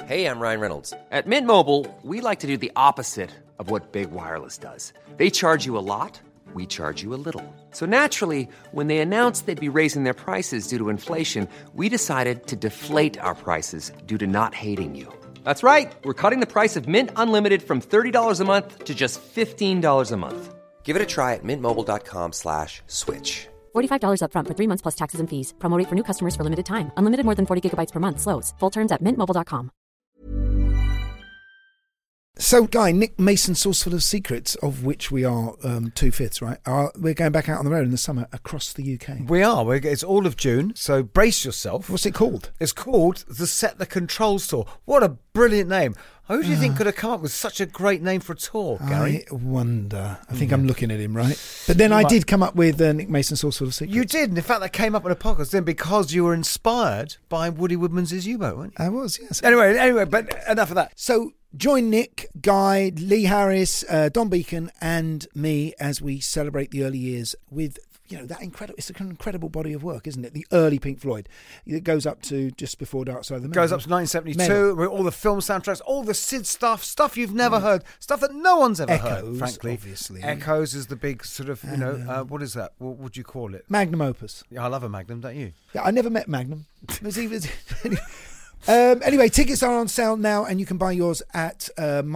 Hey, I'm Ryan Reynolds. At Mint Mobile, we like to do the opposite of what Big Wireless does. They charge you a lot, we charge you a little. So naturally, when they announced they'd be raising their prices due to inflation, we decided to deflate our prices due to not hating you. That's right. We're cutting the price of Mint Unlimited from $30 a month to just $15 a month. Give it a try at mintmobile.com/switch. $45 up front for 3 months plus taxes and fees. Promo rate for new customers for limited time. Unlimited more than 40 gigabytes per month. Slows full terms at mintmobile.com. So, Guy, Nick Mason, Saucerful of Secrets, of which we are 2/5, right? We're going back out on the road in the summer across the UK. We are. It's all of June, so brace yourself. What's it called? It's called the Set the Controls Tour. What a brilliant name. Who do you think could have come up with such a great name for a tour, Gary? I wonder. I think I'm looking at him, right? But then I did come up with Nick Mason, Saucerful of Secrets. You did. And in fact, that came up in a podcast then because you were inspired by Woody Woodmans's U-Boat, weren't you? I was, yes. Anyway, but enough of that. So join Nick, Guy, Lee Harris, Don Beacon and me as we celebrate the early years with, that incredible, it's an incredible body of work, isn't it? The early Pink Floyd. It goes up to just before Dark Side of the Moon. Goes up to 1972, with all the film soundtracks, all the Sid stuff you've never heard, stuff that no one's ever heard, frankly. Obviously. Echoes is the big sort of, what is that? What would you call it? Magnum opus. Yeah, I love a Magnum, don't you? Yeah, I never met Magnum. Anyway, tickets are on sale now and you can buy yours at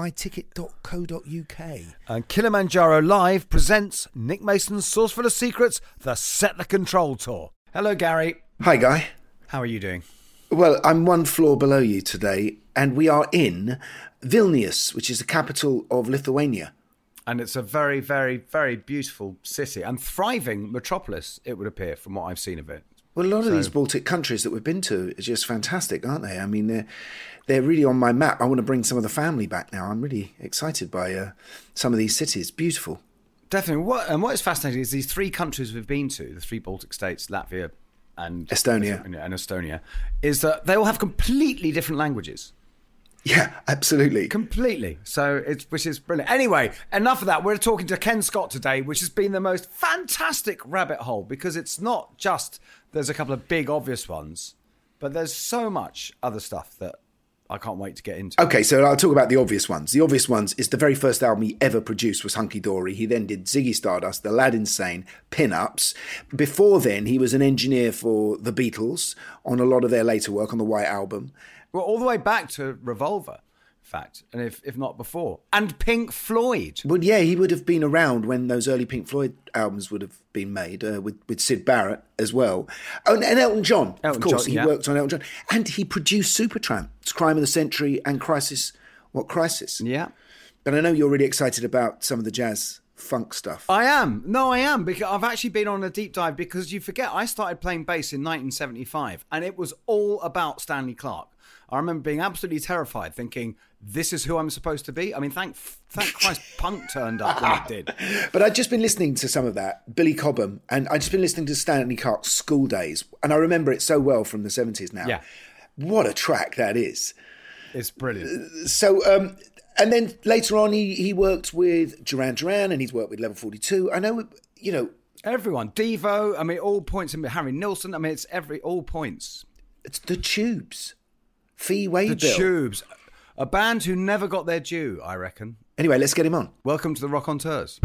myticket.co.uk. And Kilimanjaro Live presents Nick Mason's Saucerful of Secrets, the Set the Control Tour. Hello, Gary. Hi, Guy. How are you doing? Well, I'm one floor below you today and we are in Vilnius, which is the capital of Lithuania. And it's a very, very, very beautiful city and thriving metropolis, it would appear, from what I've seen of it. Well, a lot of these Baltic countries that we've been to are just fantastic, aren't they? I mean, they're really on my map. I want to bring some of the family back now. I'm really excited by some of these cities. Beautiful. Definitely. What is fascinating is these three countries we've been to, the three Baltic states, Latvia and Estonia, is that they all have completely different languages. Yeah, absolutely. Completely. So which is brilliant. Anyway, enough of that. We're talking to Ken Scott today, which has been the most fantastic rabbit hole because it's not just there's a couple of big obvious ones, but there's so much other stuff that I can't wait to get into. Okay, so I'll talk about the obvious ones. The obvious ones is the very first album he ever produced was Hunky Dory. He then did Ziggy Stardust, The Lad Insane, Pin-Ups. Before then, he was an engineer for the Beatles on a lot of their later work on the White Album. Well, all the way back to Revolver, in fact, and if not before. And Pink Floyd. Well, yeah, he would have been around when those early Pink Floyd albums would have been made, with Syd Barrett as well. Oh, and Elton John, of course. He worked on Elton John. And he produced Supertramp, Crime of the Century and Crisis. What Crisis? Yeah. But I know you're really excited about some of the jazz funk stuff. I am. No, I am. Because I've actually been on a deep dive because you forget I started playing bass in 1975 and it was all about Stanley Clarke. I remember being absolutely terrified, thinking, this is who I'm supposed to be? I mean, thank Christ punk turned up when it did. But I'd just been listening to some of that, Billy Cobham, and I'd just been listening to Stanley Clarke's School Days, and I remember it so well from the 70s now. Yeah. What a track that is. It's brilliant. So, and then later on, he worked with Duran Duran, and he's worked with Level 42. I know, everyone. Devo, I mean, all points. Harry Nilsson, I mean, it's all points. It's the Tubes. Fee Waybill. The Tubes. A band who never got their due, I reckon. Anyway, let's get him on. Welcome to the Rock-on-Tours.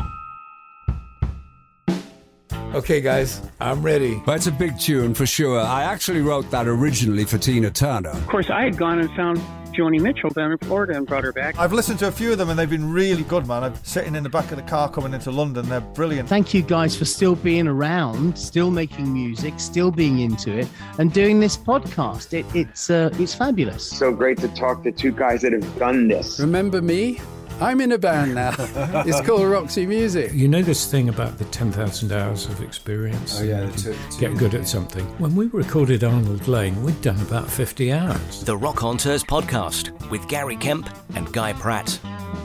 Okay, guys, I'm ready. That's a big tune for sure. I actually wrote that originally for Tina Turner. Of course, I had gone and found Joni Mitchell down in Florida and brought her back. I've listened to a few of them and they've been really good, man. I'm sitting in the back of the car coming into London. They're brilliant. Thank you guys for still being around, still making music, still being into it, and doing this podcast. It's fabulous. So great to talk to two guys that have done this. Remember me? I'm in a band now. It's called Roxy Music. You know this thing about the 10,000 hours of experience? Oh, yeah. Get good at something. When we recorded Arnold Lane, we'd done about 50 hours. The Rock-on-Tours podcast with Gary Kemp and Guy Pratt.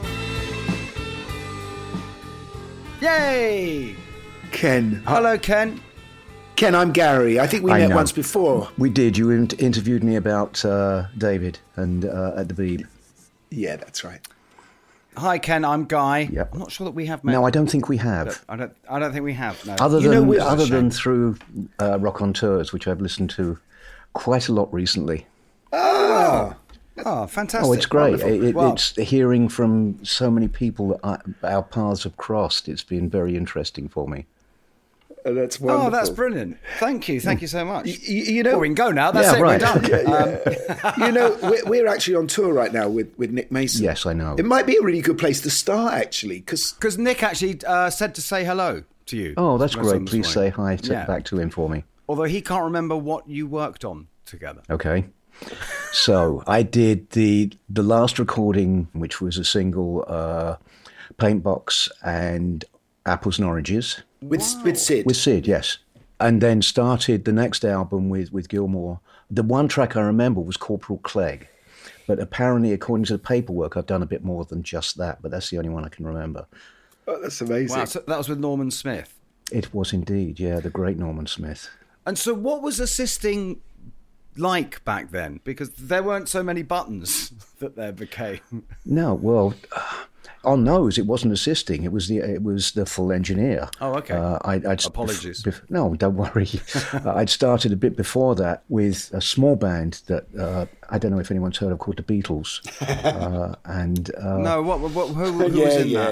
Yay! Ken. Hello, Ken. Ken, I'm Gary. I think we met once before. We did. You interviewed me about David and at the Beeb. Yeah, that's right. Hi, Ken. I'm Guy. Yep. I'm not sure that we have met. No, I don't think we have. I don't think we have. No. Other than through Rock-on-Tours, which I've listened to quite a lot recently. Oh, Oh, fantastic. Oh, it's great. Well, it's hearing from so many people that our paths have crossed. It's been very interesting for me. That's wonderful. Oh, that's brilliant. Thank you so much. You know, we can go now. That's it. Right. We're done. You know, we're actually on tour right now with Nick Mason. Yes, I know. It might be a really good place to start, actually, because Nick actually said to say hello to you. Oh, that's great. Please say hi back to him for me. Although he can't remember what you worked on together. Okay. So I did the last recording, which was a single, Paintbox and Apples and Oranges. With Sid? With Sid, yes. And then started the next album with Gilmour. The one track I remember was Corporal Clegg. But apparently, according to the paperwork, I've done a bit more than just that. But that's the only one I can remember. Oh, that's amazing. Wow, so that was with Norman Smith? It was indeed, yeah, the great Norman Smith. And so what was assisting like back then? Because there weren't so many buttons that there became. No, well... on those, it wasn't assisting. It was the full engineer. Oh, okay. Apologies. No, don't worry. I'd started a bit before that with a small band that I don't know if anyone's heard of, called the Beatles. No, who was in that?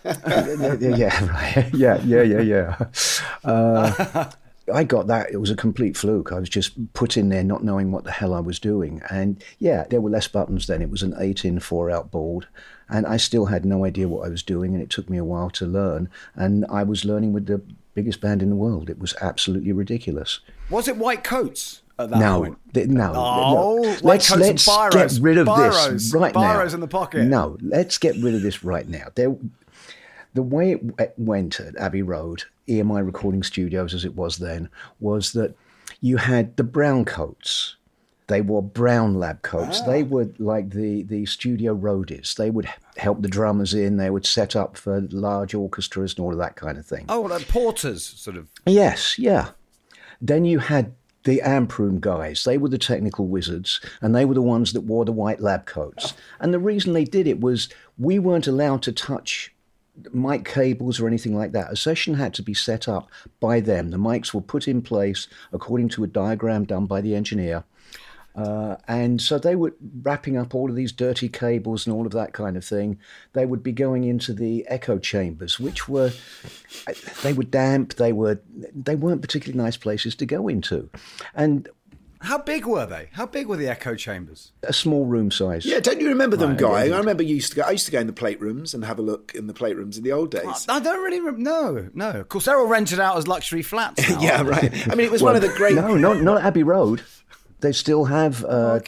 Yeah. I got that. It was a complete fluke. I was just put in there not knowing what the hell I was doing. And yeah, there were less buttons then. It was an 8-in 4-out board. And I still had no idea what I was doing. And it took me a while to learn. And I was learning with the biggest band in the world. It was absolutely ridiculous. Was it White Coats at that point? No. Let's get rid of this right now. Biros in the pocket. No, let's get rid of this right now. The way it went at Abbey Road, EMI Recording Studios as it was then, was that you had the brown coats. They wore brown lab coats. They were like the studio roadies. They would help the drummers in. They would set up for large orchestras and all of that kind of thing. Oh, like porters, sort of. Yes, yeah. Then you had the amp room guys. They were the technical wizards, and they were the ones that wore the white lab coats. And the reason they did it was we weren't allowed to touch mic cables or anything like that. A session had to be set up by them. The mics were put in place according to a diagram done by the engineer. And so they were wrapping up all of these dirty cables and all of that kind of thing. They would be going into the echo chambers, which were damp. They weren't particularly nice places to go into. And how big were they? How big were the echo chambers? A small room size. Yeah, don't you remember them, Guy? I remember I used to go in the plate rooms and have a look in the plate rooms in the old days. I don't really no. Of course, they're all rented out as luxury flats now. Yeah, right. I mean, it was one of the great... No, not Abbey Road. They still have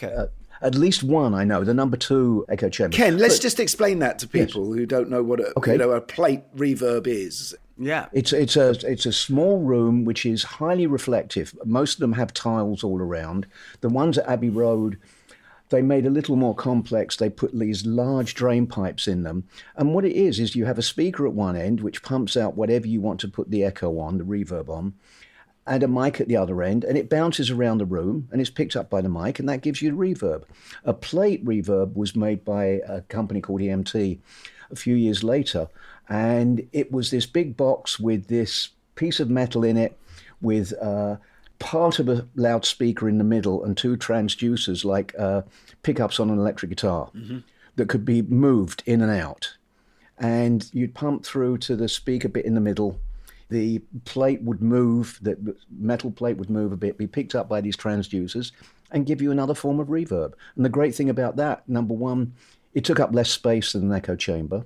at least one, I know, the number 2 echo chamber. Ken, let's just explain that to people who don't know what a plate reverb is. Yeah, it's a small room which is highly reflective. Most of them have tiles all around. The ones at Abbey Road, they made a little more complex. They put these large drain pipes in them. And what it is you have a speaker at one end which pumps out whatever you want to put the echo on, the reverb on, and a mic at the other end, and it bounces around the room, and it's picked up by the mic, and that gives you the reverb. A plate reverb was made by a company called EMT a few years later, and it was this big box with this piece of metal in it with part of a loudspeaker in the middle and 2 transducers like pickups on an electric guitar that could be moved in and out. And you'd pump through to the speaker bit in the middle. The plate would move, the metal plate would move a bit, be picked up by these transducers and give you another form of reverb. And the great thing about that, number 1, it took up less space than an echo chamber.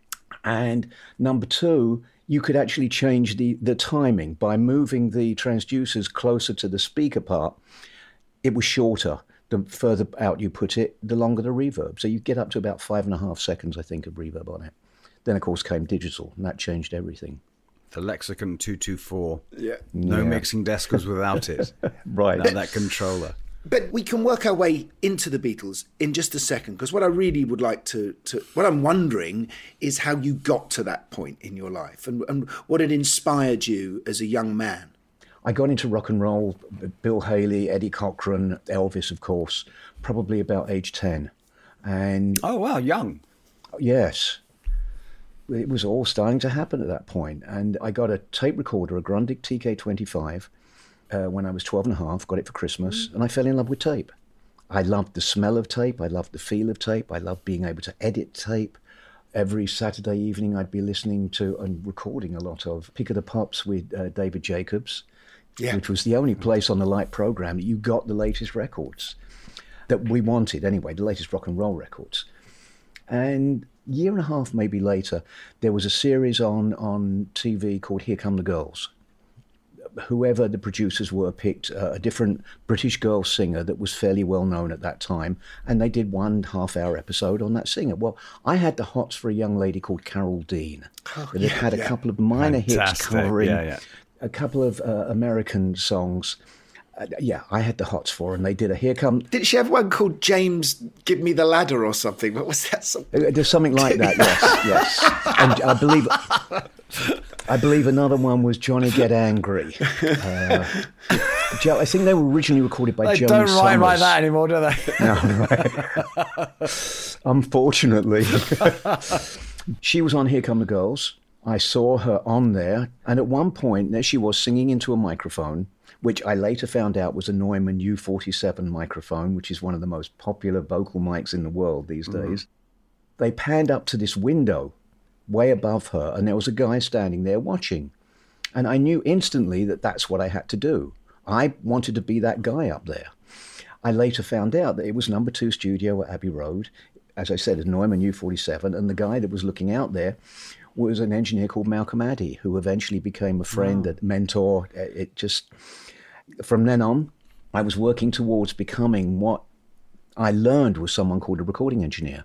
And number 2, you could actually change the timing by moving the transducers closer to the speaker part. It was shorter. The further out you put it, the longer the reverb. So you get up to about 5.5 seconds, I think, of reverb on it. Then, of course, came digital, and that changed everything. The Lexicon 224. Yeah. No mixing desk was without it. Right. Now that controller. But we can work our way into the Beatles in just a second, because what I really would like to what I'm wondering is how you got to that point in your life and what had inspired you as a young man. I got into rock and roll, Bill Haley, Eddie Cochran, Elvis, of course, probably about age 10. And oh, wow, young. Yes. It was all starting to happen at that point. And I got a tape recorder, a Grundig TK-25, when I was 12 and a half, got it for Christmas, and I fell in love with tape. I loved the smell of tape. I loved the feel of tape. I loved being able to edit tape. Every Saturday evening, I'd be listening to and recording a lot of Pick of the Pops with David Jacobs, which was the only place on the Light program that you got the latest records that we wanted anyway, the latest rock and roll records. And a year and a half maybe later, there was a series on TV called Here Come the Girls. Whoever the producers were picked a different British girl singer that was fairly well known at that time, and they did 1.5 hour episode on that singer. Well, I had the hots for a young lady called Carol Dean that had a couple of minor hits covering a couple of American songs. I had the hots for her, and they did a Here Come... Didn't she have one called James Give Me the Ladder or something? What was that? There's something like that, yes. And I believe another one was Johnny Get Angry. I think they were originally recorded by Joey Summers. They don't write that anymore, do they? No, right. Unfortunately. She was on Here Come the Girls. I saw her on there, and at one point, there she was singing into a microphone, which I later found out was a Neumann U47 microphone, which is one of the most popular vocal mics in the world these days. They panned up to this window way above her, and there was a guy standing there watching. And I knew instantly that that's what I had to do. I wanted to be that guy up there. I later found out that it was number 2 studio at Abbey Road, as I said, a Neumann U47, and the guy that was looking out there was an engineer called Malcolm Addy, who eventually became a friend and mentor. From then on, I was working towards becoming what I learned was someone called a recording engineer.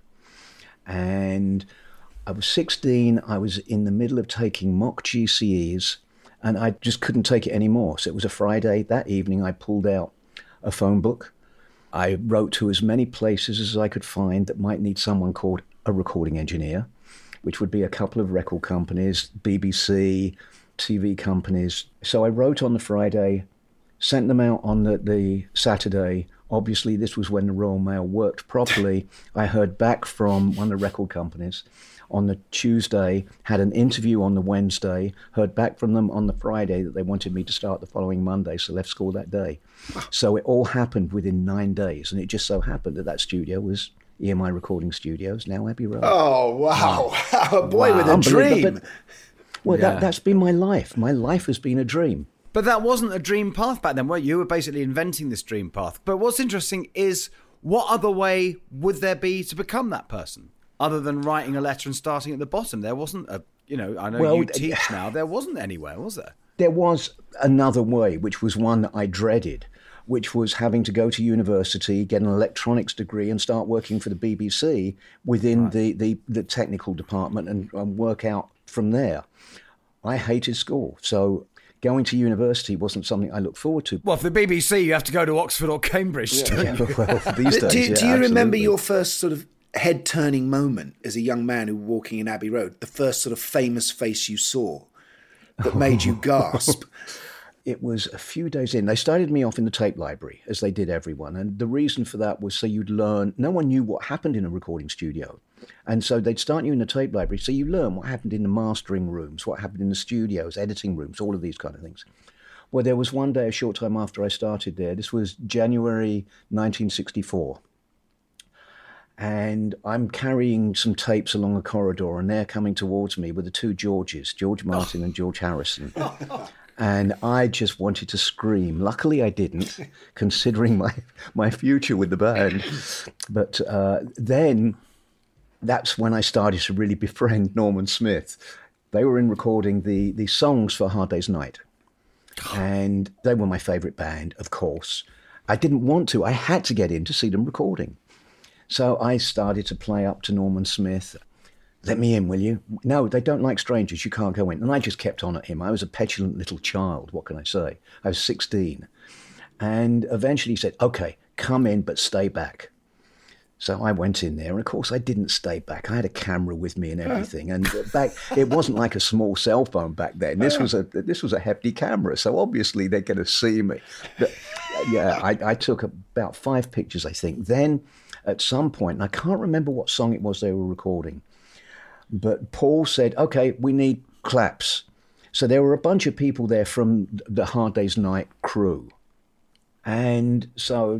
And I was 16, I was in the middle of taking mock GCEs, and I just couldn't take it anymore. So it was a Friday. That evening, I pulled out a phone book. I wrote to as many places as I could find that might need someone called a recording engineer, which would be a couple of record companies, BBC, TV companies. So I wrote on the Friday, sent them out on the Saturday. Obviously, this was when the Royal Mail worked properly. I heard back from one of the record companies on the Tuesday, had an interview on the Wednesday, heard back from them on the Friday that they wanted me to start the following Monday, so left school that day. So it all happened within 9 days, and it just so happened that studio was EMI Recording Studios, now Abbey Road. Oh, wow. A boy with a dream. Well, that's been my life. My life has been a dream. But that wasn't a dream path back then, were you? You were basically inventing this dream path. But what's interesting is, what other way would there be to become that person, other than writing a letter and starting at the bottom? There wasn't I know you teach now, there wasn't anywhere, was there? There was another way, which was one that I dreaded, which was having to go to university, get an electronics degree and start working for the BBC within the technical department and work out from there. I hated school, so going to university wasn't something I looked forward to. Well, for the BBC, you have to go to Oxford or Cambridge, don't you? Well, these days, do you remember your first sort of head-turning moment as a young man who was walking in Abbey Road? The first sort of famous face you saw that made you gasp? It was a few days in. They started me off in the tape library, as they did everyone. And the reason for that was so you'd learn. No one knew what happened in a recording studio. And so they'd start you in the tape library. So you learn what happened in the mastering rooms, what happened in the studios, editing rooms, all of these kind of things. Well, there was one day, a short time after I started there. This was January 1964. And I'm carrying some tapes along a corridor, and they're coming towards me with the two Georges, George Martin and George Harrison. And I just wanted to scream. Luckily, I didn't, considering my future with the band. But then that's when I started to really befriend Norman Smith. They were in recording the songs for Hard Day's Night. And they were my favourite band, of course. I didn't want to. I had to get in to see them recording. So I started to play up to Norman Smith. Let me in, will you? No, they don't like strangers. You can't go in. And I just kept on at him. I was a petulant little child. What can I say? I was 16. And eventually he said, okay, come in, but stay back. So I went in there. And of course, I didn't stay back. I had a camera with me and everything. And it wasn't like a small cell phone back then. This was a hefty camera. So obviously they're going to see me. But, I took about 5 pictures, I think. Then at some point, and I can't remember what song it was they were recording, but Paul said, okay, we need claps. So there were a bunch of people there from the Hard Day's Night crew. And so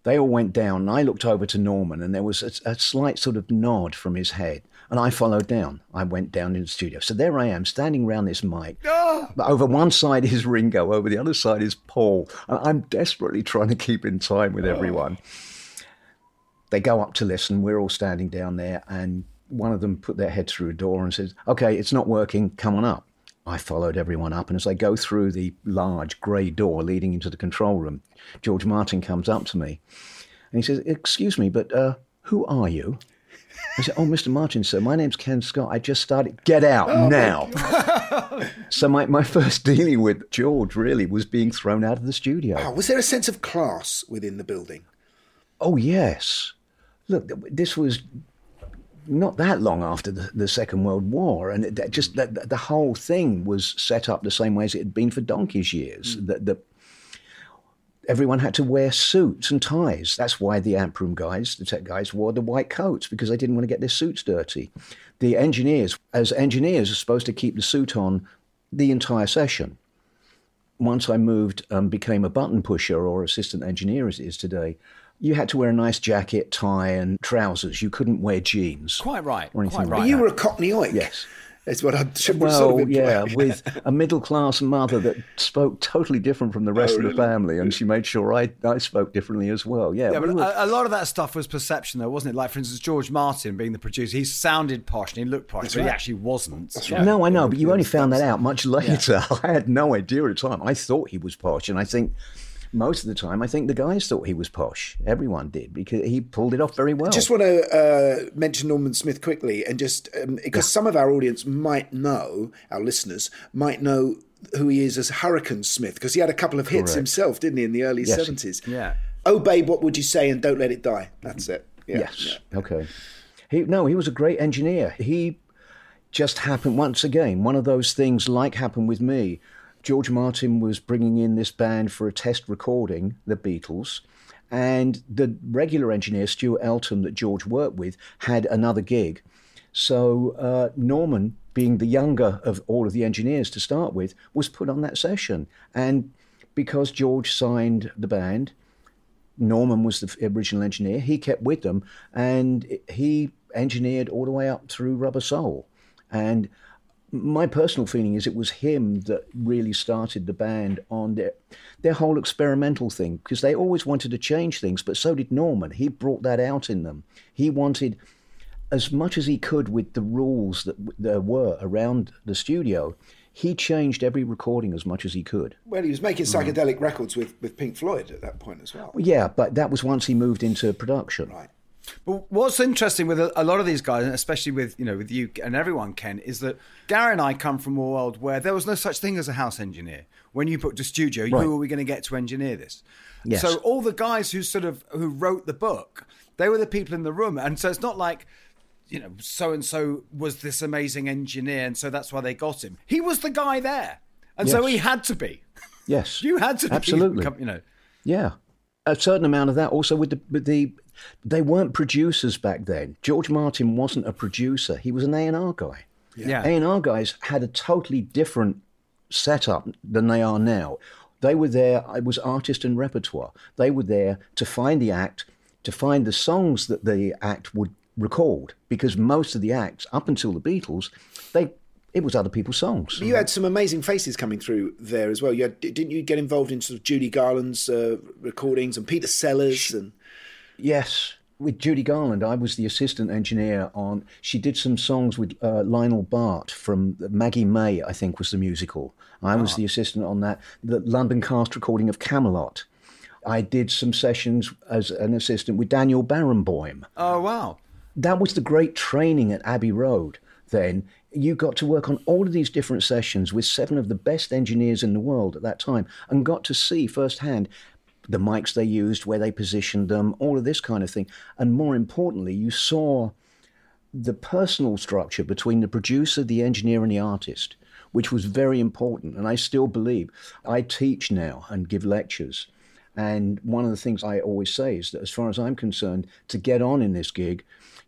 They all went down, and I looked over to Norman, and there was a slight sort of nod from his head, and I followed down. I went down in the studio. So there I am, standing around this mic. But over one side is Ringo, over the other side is Paul, and I'm desperately trying to keep in time with everyone. They go up to listen. We're all standing down there, and one of them put their head through a door and says, "Okay, it's not working, come on up." I followed everyone up, and as I go through the large grey door leading into the control room, George Martin comes up to me, and he says, "Excuse me, but who are you?" I said, "Oh, Mr. Martin, sir, my name's Ken Scott. I just started." "Get out now." So my first dealing with George really was being thrown out of the studio. Wow. Was there a sense of class within the building? Oh, yes. Look, this was not that long after the Second World War, and the whole thing was set up the same way as it had been for donkey's years. Everyone had to wear suits and ties. That's why the amp room guys, the tech guys, wore the white coats, because they didn't want to get their suits dirty. The engineers, as engineers, are supposed to keep the suit on the entire session. Once I moved, became a button pusher or assistant engineer as it is today, you had to wear a nice jacket, tie, and trousers. You couldn't wear jeans. Quite right. Or anything But you were a Cockney oik. Yes. That's what I should Well, yeah, with a middle-class mother that spoke totally different from the rest of the family, and she made sure I spoke differently as well. Yeah, but a lot of that stuff was perception, though, wasn't it? Like, for instance, George Martin being the producer, he sounded posh and he looked posh, but he actually wasn't. That's right. No, I know, but you only found that out much later. Yeah. I had no idea at the time. I thought he was posh, and I think most of the time, I think the guys thought he was posh. Everyone did, because he pulled it off very well. I just want to mention Norman Smith quickly, and just because some of our audience might know, our listeners might know who he is as Hurricane Smith, because he had a couple of hits himself, didn't he, in the early 70s? Yeah. Oh, Babe, What Would You Say, and Don't Let It Die. That's it. Yeah. Yes. Yeah. Okay. He was a great engineer. He just happened, once again, one of those things like happened with me. George Martin was bringing in this band for a test recording, the Beatles, and the regular engineer, Stuart Eltham, that George worked with, had another gig. So Norman, being the younger of all of the engineers to start with, was put on that session. And because George signed the band, Norman was the original engineer, he kept with them, and he engineered all the way up through Rubber Soul. And my personal feeling is it was him that really started the band on their whole experimental thing, because they always wanted to change things, but so did Norman. He brought that out in them. He wanted as much as he could with the rules that there were around the studio. He changed every recording as much as he could. Well, he was making psychedelic records with Pink Floyd at that point as well. Yeah, but that was once he moved into production. Right. But what's interesting with a lot of these guys, and especially with you and everyone, Ken, is that Gary and I come from a world where there was no such thing as a house engineer. When you booked a studio, who are we going to get to engineer this? Yes. So all the guys who wrote the book, they were the people in the room, and so it's not like, so and so was this amazing engineer, and so that's why they got him. He was the guy there, and so he had to be. Yes, you had to be. Absolutely. Yeah, a certain amount of that also with the. They weren't producers back then. George Martin wasn't a producer. He was an A&R guy. Yeah. A&R guys had a totally different setup than they are now. They were there, it was artist and repertoire. They were there to find the act, to find the songs that the act would record, because most of the acts, up until the Beatles, it was other people's songs. You had some amazing faces coming through there as well. Didn't you get involved in sort of Judy Garland's recordings and Peter Sellers and... Yes, with Judy Garland, I was the assistant engineer on. She did some songs with Lionel Bart from Maggie May, I think was the musical. I was the assistant on that. The London cast recording of Camelot. I did some sessions as an assistant with Daniel Barenboim. Oh, wow. That was the great training at Abbey Road then. You got to work on all of these different sessions with 7 of the best engineers in the world at that time, and got to see firsthand the mics they used, where they positioned them, all of this kind of thing. And more importantly, you saw the personal structure between the producer, the engineer, and the artist, which was very important. And I still believe, I teach now and give lectures. And one of the things I always say is that as far as I'm concerned, to get on in this gig,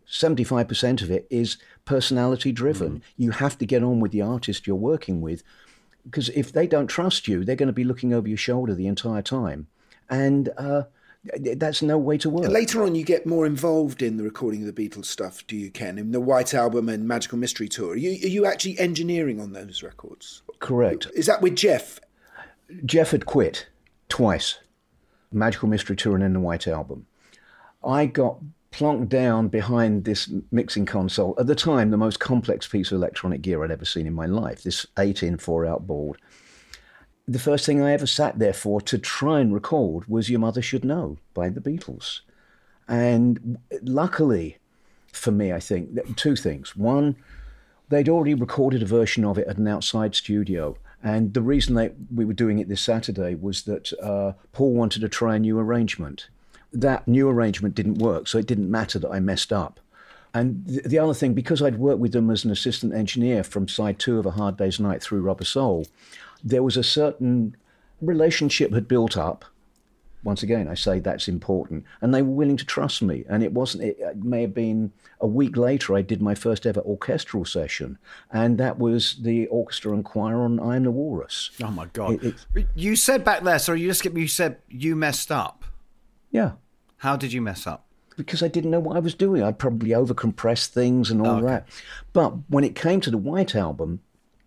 75% of it is personality driven. You have to get on with the artist you're working with, because if they don't trust you, they're going to be looking over your shoulder the entire time. And That's no way to work. Later on, you get more involved in the recording of the Beatles stuff, do you, Ken? In the White Album and Magical Mystery Tour. Are you actually engineering on those records? Correct. Is that with Jeff? Jeff had quit twice. Magical Mystery Tour and then the White Album. I got plonked down behind this mixing console. At the time, the most complex piece of electronic gear I'd ever seen in my life, this 8-in 4-out board. The first thing I ever sat there for to try and record was Your Mother Should Know by the Beatles. And luckily for me, I think, two things. One, they'd already recorded a version of it at an outside studio. And the reason we were doing it this Saturday was that Paul wanted to try a new arrangement. That new arrangement didn't work, so it didn't matter that I messed up. And the other thing, because I'd worked with them as an assistant engineer from side 2 of A Hard Day's Night through Rubber Soul, there was a certain relationship had built up. Once again, I say that's important. And they were willing to trust me. And it may have been a week later, I did my first ever orchestral session. And that was the orchestra and choir on I Am the Walrus. Oh, my God. You said back there, sorry, you said you messed up. Yeah. How did you mess up? Because I didn't know what I was doing. I'd probably overcompressed things and all that. But when it came to the White Album,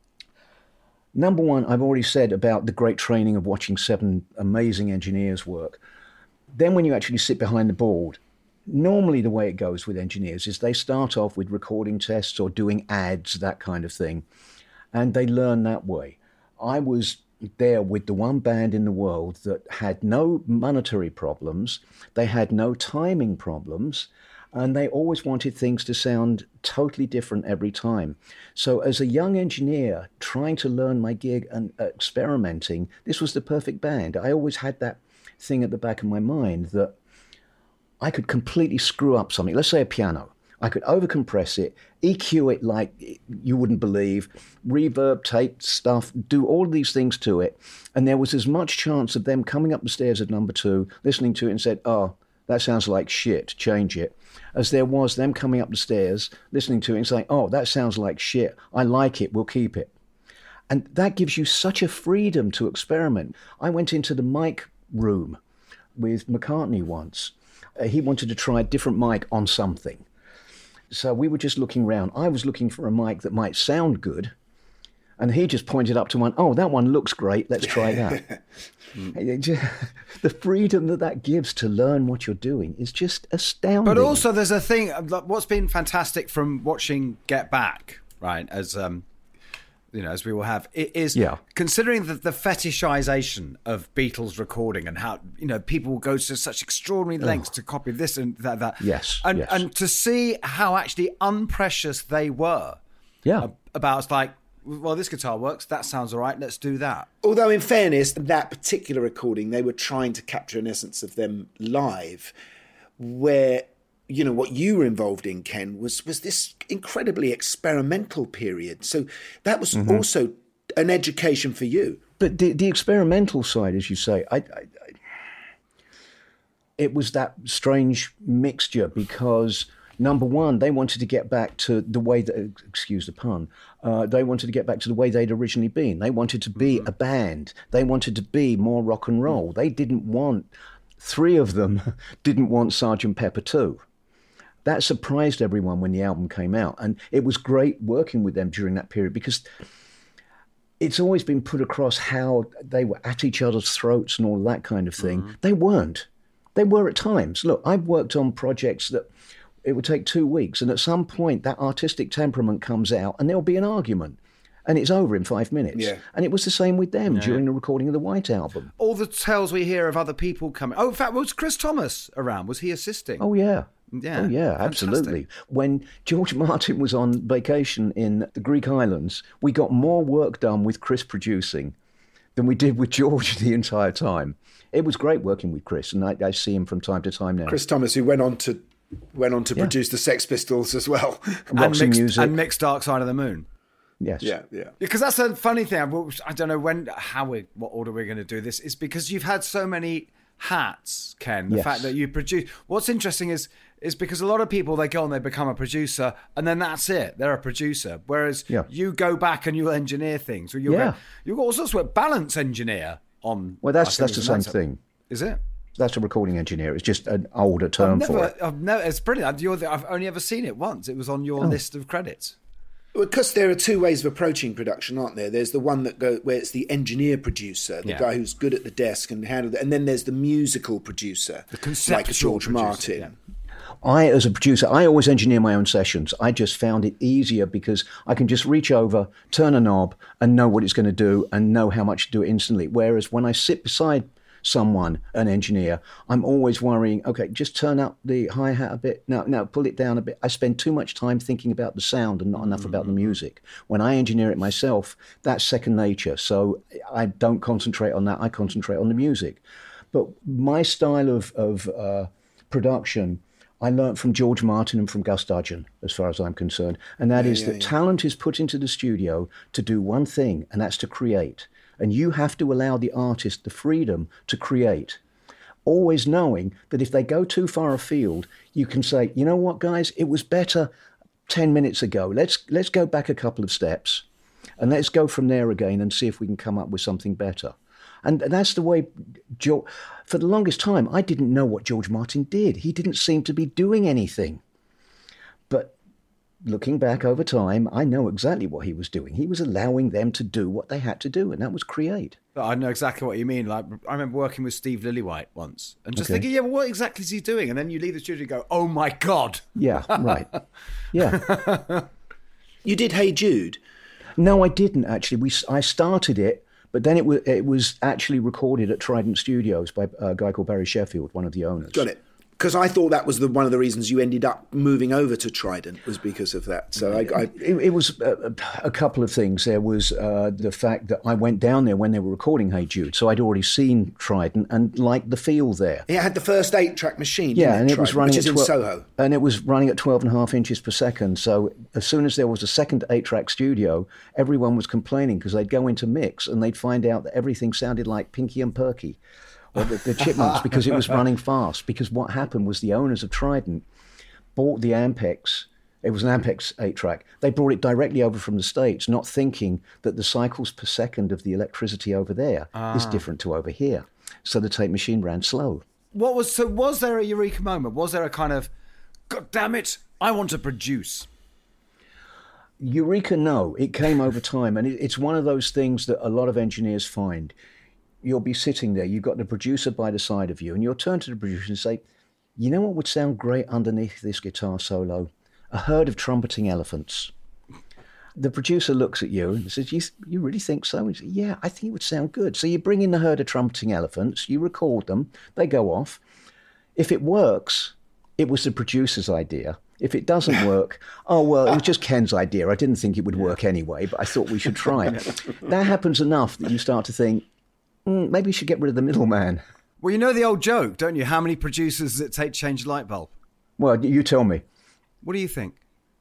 number one, I've already said about the great training of watching 7 amazing engineers work. Then when you actually sit behind the board, normally the way it goes with engineers is they start off with recording tests or doing ads, that kind of thing, and they learn that way. I was there with the one band in the world that had no monetary problems, they had no timing problems, and they always wanted things to sound totally different every time. So as a young engineer trying to learn my gig and experimenting, this was the perfect band. I always had that thing at the back of my mind that I could completely screw up something. Let's say a piano. I could overcompress it, EQ it like you wouldn't believe, reverb, tape stuff, do all these things to it. And there was as much chance of them coming up the stairs at number 2, listening to it and said, oh, that sounds like shit, change it, as there was them coming up the stairs, listening to it and saying, oh, that sounds like shit, I like it, we'll keep it. And that gives you such a freedom to experiment. I went into the mic room with McCartney once. He wanted to try a different mic on something. So we were just looking around. I was looking for a mic that might sound good. And he just pointed up to one, oh, that one looks great, let's try that. The freedom that gives to learn what you're doing is just astounding. But also there's a thing, what's been fantastic from watching Get Back, right, as as we will have, it is considering the fetishization of Beatles recording and how, people will go to such extraordinary lengths to copy this and that. Yes. And to see how actually unprecious they were. Yeah. About like, well, this guitar works, that sounds all right, let's do that. Although in fairness, that particular recording, they were trying to capture an essence of them live, where, what you were involved in, Ken, was this incredibly experimental period. So that was also an education for you. But the experimental side, as you say, it was that strange mixture because, number one, they wanted to get back to the way that, excuse the pun, they wanted to get back to the way they'd originally been. They wanted to be a band. They wanted to be more rock and roll. They didn't want, 3 of them didn't want Sgt. Pepper 2. That surprised everyone when the album came out. And it was great working with them during that period because it's always been put across how they were at each other's throats and all that kind of thing. They weren't. They were at times. Look, I've worked on projects that it would take 2 weeks, and at some point that artistic temperament comes out and there'll be an argument. And it's over in 5 minutes. Yeah. And it was the same with them during the recording of the White Album. All the tales we hear of other people coming... Oh, in fact, was Chris Thomas around? Was he assisting? Oh, yeah. Yeah. Oh, yeah, absolutely. When George Martin was on vacation in the Greek islands, we got more work done with Chris producing than we did with George the entire time. It was great working with Chris, and I see him from time to time now. Chris Thomas, who went on to produce the Sex Pistols as well. Roxy Music. And mixed Dark Side of the Moon. Yes. Yeah. Because that's a funny thing. I don't know what order we're going to do this. It's because you've had so many hats, Ken. The fact that you produce. What's interesting is because a lot of people, they go and they become a producer and then that's it. They're a producer. Whereas you go back and you engineer things. You've got all sorts of balance engineer on. Well, that's the same thing. Is it? That's a recording engineer. It's just an older term for it. It's brilliant. I've only ever seen it once. It was on your list of credits. Because there are two ways of approaching production, aren't there? There's the one where it's the engineer-producer, the guy who's good at the desk and handle it, and then there's the musical producer, like George Martin. Yeah. I, as a producer, I always engineer my own sessions. I just found it easier because I can just reach over, turn a knob, and know what it's going to do, and know how much to do it instantly. Whereas when I sit beside someone, an engineer, I'm always worrying, okay, just turn up the hi-hat a bit. No, pull it down a bit. I spend too much time thinking about the sound and not enough about the music. When I engineer it myself, that's second nature. So I don't concentrate on that. I concentrate on the music. But my style of production, I learned from George Martin and from Gus Dudgeon, as far as I'm concerned. And that is that talent is put into the studio to do one thing, and that's to create. And you have to allow the artist the freedom to create, always knowing that if they go too far afield, you can say, you know what, guys, it was better 10 minutes ago. Let's go back a couple of steps and let's go from there again and see if we can come up with something better. And that's the way, for the longest time, I didn't know what George Martin did. He didn't seem to be doing anything. But looking back over time, I know exactly what he was doing. He was allowing them to do what they had to do, and that was create. I know exactly what you mean. Like, I remember working with Steve Lillywhite once and just thinking, well, what exactly is he doing? And then you leave the studio and go, oh my God. Yeah, right. Yeah. You did Hey Jude? No, I didn't actually. I started it, but then it was actually recorded at Trident Studios by a guy called Barry Sheffield, one of the owners. Got it. Because I thought that was one of the reasons you ended up moving over to Trident, was because of that. So it was a couple of things. There was the fact that I went down there when they were recording Hey Jude, so I'd already seen Trident and liked the feel there. It had the first 8-track machine, and it was running which is in Soho. And it was running at 12.5 inches per second. So as soon as there was a second 8-track studio, everyone was complaining because they'd go into mix and they'd find out that everything sounded like Pinky and Perky. Or the Chipmunks, because it was running fast. Because what happened was the owners of Trident bought the Ampex. It was an Ampex 8-track. They brought it directly over from the States, not thinking that the cycles per second of the electricity over there is different to over here. So the tape machine ran slow. Was there a eureka moment? Was there a kind of, God damn it, I want to produce? Eureka, no. It came over time. And it's one of those things that a lot of engineers find. You'll be sitting there, you've got the producer by the side of you, and you'll turn to the producer and say, you know what would sound great underneath this guitar solo? A herd of trumpeting elephants. The producer looks at you and says, you really think so? And you say, yeah, I think it would sound good. So you bring in the herd of trumpeting elephants, you record them, they go off. If it works, it was the producer's idea. If it doesn't work, it was just Ken's idea. I didn't think it would work anyway, but I thought we should try it. That happens enough that you start to think, maybe we should get rid of the middleman. Well, you know the old joke, don't you? How many producers does it take to change a light bulb? Well, you tell me. What do you think?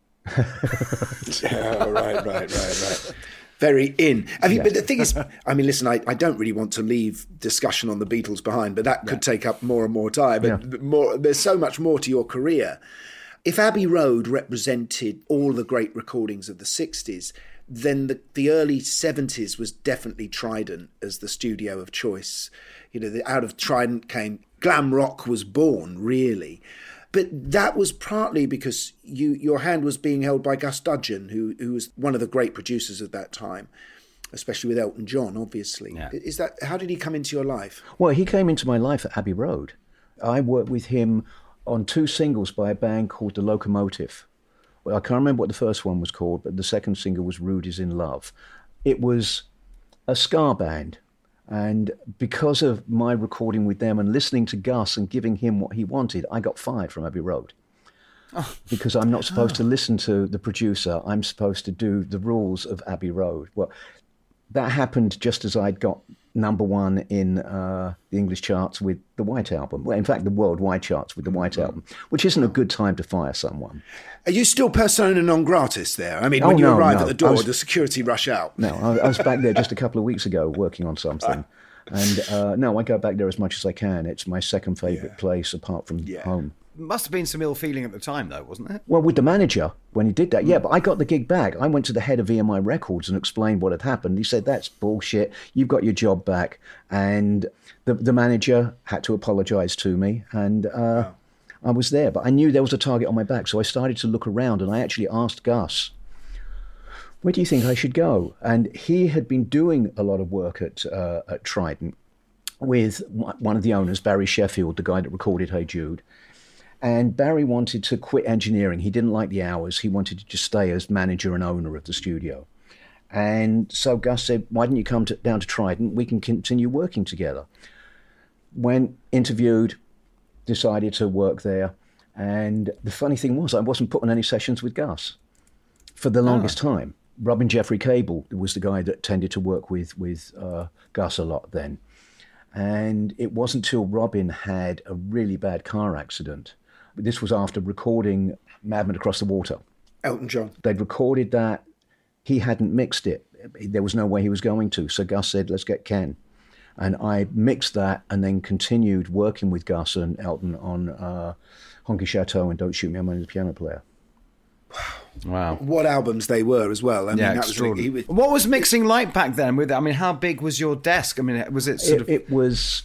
Right. Very in. But the thing is, listen, I don't really want to leave discussion on the Beatles behind, but that could take up more and more time. But there's so much more to your career. If Abbey Road represented all the great recordings of the 60s, then the early 70s was definitely Trident as the studio of choice. Out of Trident came glam rock was born, really. But that was partly because your hand was being held by Gus Dudgeon, who was one of the great producers of that time, especially with Elton John, obviously. Yeah. How did he come into your life? Well, he came into my life at Abbey Road. I worked with him on 2 singles by a band called The Locomotive. Well, I can't remember what the first one was called, but the second single was Rude Is in Love. It was a ska band. And because of my recording with them and listening to Gus and giving him what he wanted, I got fired from Abbey Road. Because I'm not supposed to listen to the producer. I'm supposed to do the rules of Abbey Road. Well, that happened just as I'd got #1 in the English charts with the White Album. Well, in fact, the worldwide charts with the White Album, which isn't a good time to fire someone. Are you still persona non gratis there? When you arrive at the door, does security rush out? No, I was back there just a couple of weeks ago working on something. And I go back there as much as I can. It's my second favourite place apart from home. must have been some ill feeling at the time, though, wasn't there? Well, with the manager, when he did that, yeah, but I got the gig back. I went to the head of EMI Records and explained what had happened. He said, that's bullshit. You've got your job back. And the manager had to apologise to me, and I was there. But I knew there was a target on my back, so I started to look around, and I actually asked Gus, where do you think I should go? And he had been doing a lot of work at Trident with one of the owners, Barry Sheffield, the guy that recorded Hey Jude. And Barry wanted to quit engineering. He didn't like the hours. He wanted to just stay as manager and owner of the studio. And so Gus said, why don't you come down to Trident? We can continue working together. Went, interviewed, decided to work there. And the funny thing was, I wasn't put on any sessions with Gus for the longest time. Robin Jeffrey Cable was the guy that tended to work with Gus a lot then. And it wasn't till Robin had a really bad car accident. This was after recording Madman Across the Water. Elton John. They'd recorded that. He hadn't mixed it. There was no way he was going to. So Gus said, let's get Ken. And I mixed that and then continued working with Gus and Elton on Honky Chateau and Don't Shoot Me, I'm Only the Piano Player. Wow. What albums they were as well. I mean, that extraordinary. What was mixing like back then? I mean, how big was your desk? I mean, was it sort of... It was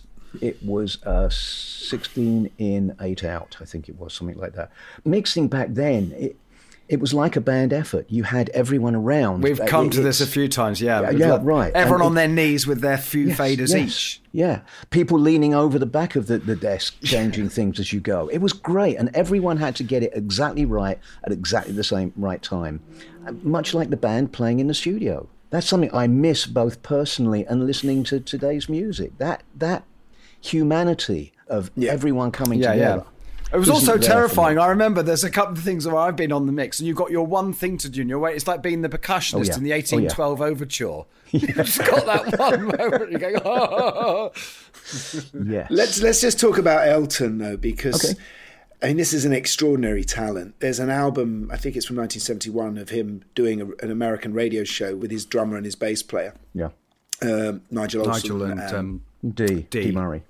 16 in, 8 out, I think it was, something like that. Mixing back then, it was like a band effort. You had everyone around. We've come to this a few times, yeah. Yeah, right. Everyone on their knees with their few faders each. Yeah. People leaning over the back of the desk, changing things as you go. It was great, and everyone had to get it exactly right at exactly the same right time, much like the band playing in the studio. That's something I miss both personally and listening to today's music. That humanity of everyone coming together. It was also terrifying. I remember there's a couple of things where I've been on the mix and you've got your one thing to do in your way. It's like being the percussionist in the 1812 Overture. You've just got that one moment. You're going, oh. Yes. Let's just talk about Elton, though, because I mean, this is an extraordinary talent. There's an album, I think it's from 1971, of him doing an American radio show with his drummer and his bass player. Yeah. Nigel Olsson. Nigel and D. Murray.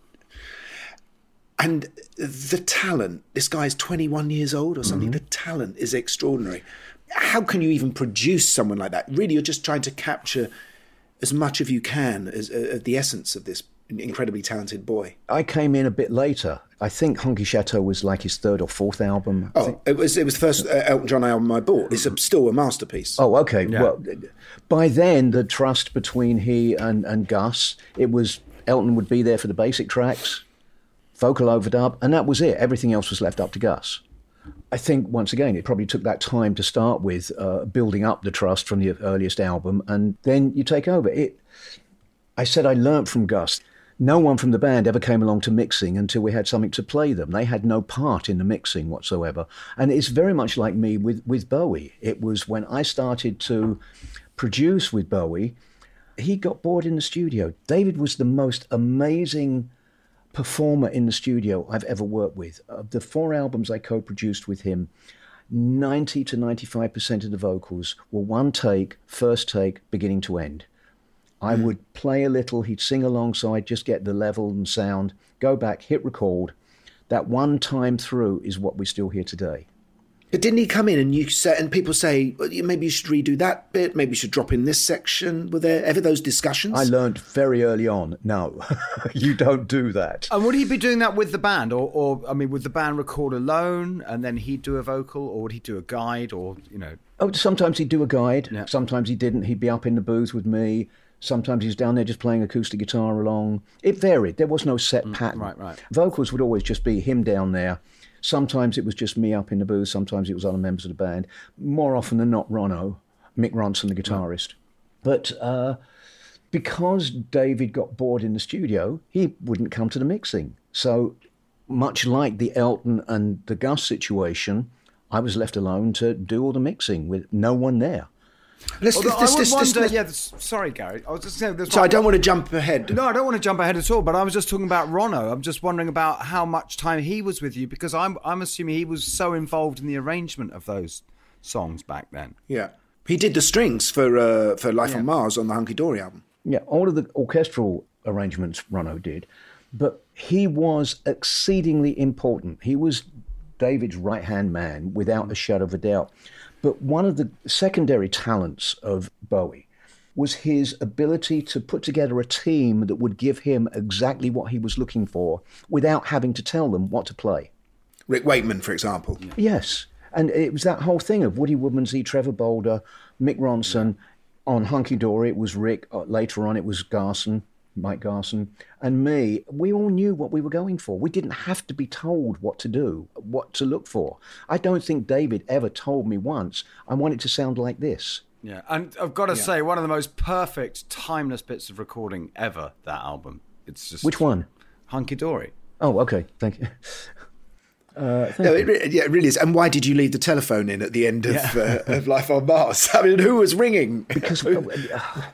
And the talent, this guy's 21 years old or something, the talent is extraordinary. How can you even produce someone like that? Really, you're just trying to capture as much of you can as the essence of this incredibly talented boy. I came in a bit later. I think Honky Chateau was like his third or fourth album. It was the first Elton John album I bought. It's still a masterpiece. Oh, okay. Yeah. Well, by then, the trust between he and Gus, it was Elton would be there for the basic tracks, vocal overdub, and that was it. Everything else was left up to Gus. I think, once again, it probably took that time to start with, building up the trust from the earliest album, and then you take over. I said I learnt from Gus. No one from the band ever came along to mixing until we had something to play them. They had no part in the mixing whatsoever. And it's very much like me with Bowie. It was when I started to produce with Bowie, he got bored in the studio. David was the most amazing performer in the studio I've ever worked with. Of the 4 albums I co-produced with him, 90 to 95% of the vocals were one take, first take, beginning to end. I would play a little, he'd sing along, so I'd just get the level and sound, go back, hit record. That one time through is what we still hear today. But didn't he come in and people say, well, maybe you should redo that bit, maybe you should drop in this section? Were there ever those discussions? I learned very early on, no, you don't do that. And would he be doing that with the band? Or I mean, would the band record alone and then he'd do a vocal, or would he do a guide, or, you know? Oh, sometimes he'd do a guide, sometimes he didn't. He'd be up in the booth with me. Sometimes he was down there just playing acoustic guitar along. It varied. There was no set pattern. Right. Vocals would always just be him down there. Sometimes it was just me up in the booth. Sometimes it was other members of the band. More often than not, Mick Ronson, the guitarist. But because David got bored in the studio, he wouldn't come to the mixing. So much like the Elton and the Gus situation, I was left alone to do all the mixing with no one there. Sorry, Gary. I was just saying. I don't want to jump ahead. No, I don't want to jump ahead at all. But I was just talking about Ronno. I'm just wondering about how much time he was with you, because I'm assuming he was so involved in the arrangement of those songs back then. Yeah, he did the strings for Life on Mars on the Hunky Dory album. Yeah, all of the orchestral arrangements Ronno did, but he was exceedingly important. He was David's right-hand man, without a shadow of a doubt. But one of the secondary talents of Bowie was his ability to put together a team that would give him exactly what he was looking for without having to tell them what to play. Rick Wakeman, for example. Yes. And it was that whole thing of Woody Woodmansey, Trevor Bolder, Mick Ronson. On Hunky Dory, it was Rick. Later on, it was Mike Garson, and me. We all knew what we were going for. We didn't have to be told what to do, what to look for. I don't think David ever told me once, I want it to sound like this. Yeah, and I've got to say, one of the most perfect, timeless bits of recording ever, that album. It's just... Which one? Hunky Dory. Oh, okay, thank you. It really is. And why did you leave the telephone in at the end of Life on Mars? I mean, who was ringing? Because... Did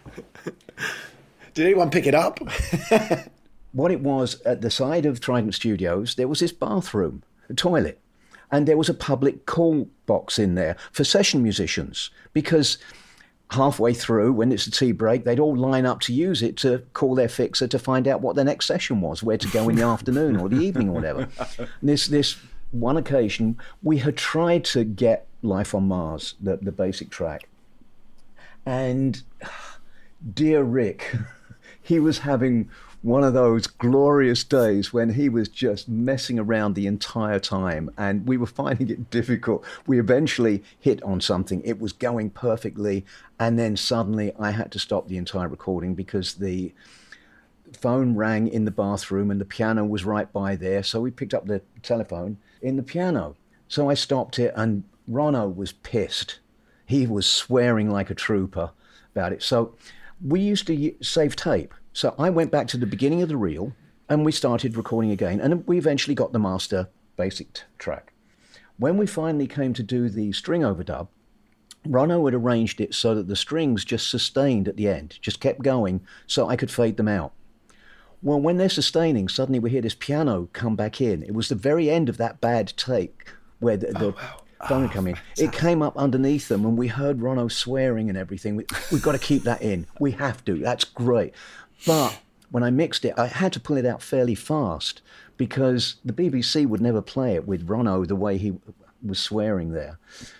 anyone pick it up? What it was, at the side of Trident Studios, there was this bathroom, a toilet, and there was a public call box in there for session musicians, because halfway through, when it's a tea break, they'd all line up to use it to call their fixer to find out what their next session was, where to go in the afternoon or the evening or whatever. And this one occasion, we had tried to get Life on Mars, the basic track, and dear Rick, he was having one of those glorious days when he was just messing around the entire time, and we were finding it difficult. We eventually hit on something. It was going perfectly, and then suddenly I had to stop the entire recording because the phone rang in the bathroom and the piano was right by there, so we picked up the telephone in the piano. So I stopped it, and Ronno was pissed. He was swearing like a trooper about it. So we used to save tape. So I went back to the beginning of the reel and we started recording again. And we eventually got the master basic track. When we finally came to do the string overdub, Ronno had arranged it so that the strings just sustained at the end, just kept going so I could fade them out. Well, when they're sustaining, suddenly we hear this piano come back in. It was the very end of that bad take where the phone would come in. It came up underneath them and we heard Ronno swearing and everything. We've got to keep that in. We have to. That's great. But when I mixed it, I had to pull it out fairly fast because the BBC would never play it with Ronno the way he was swearing there.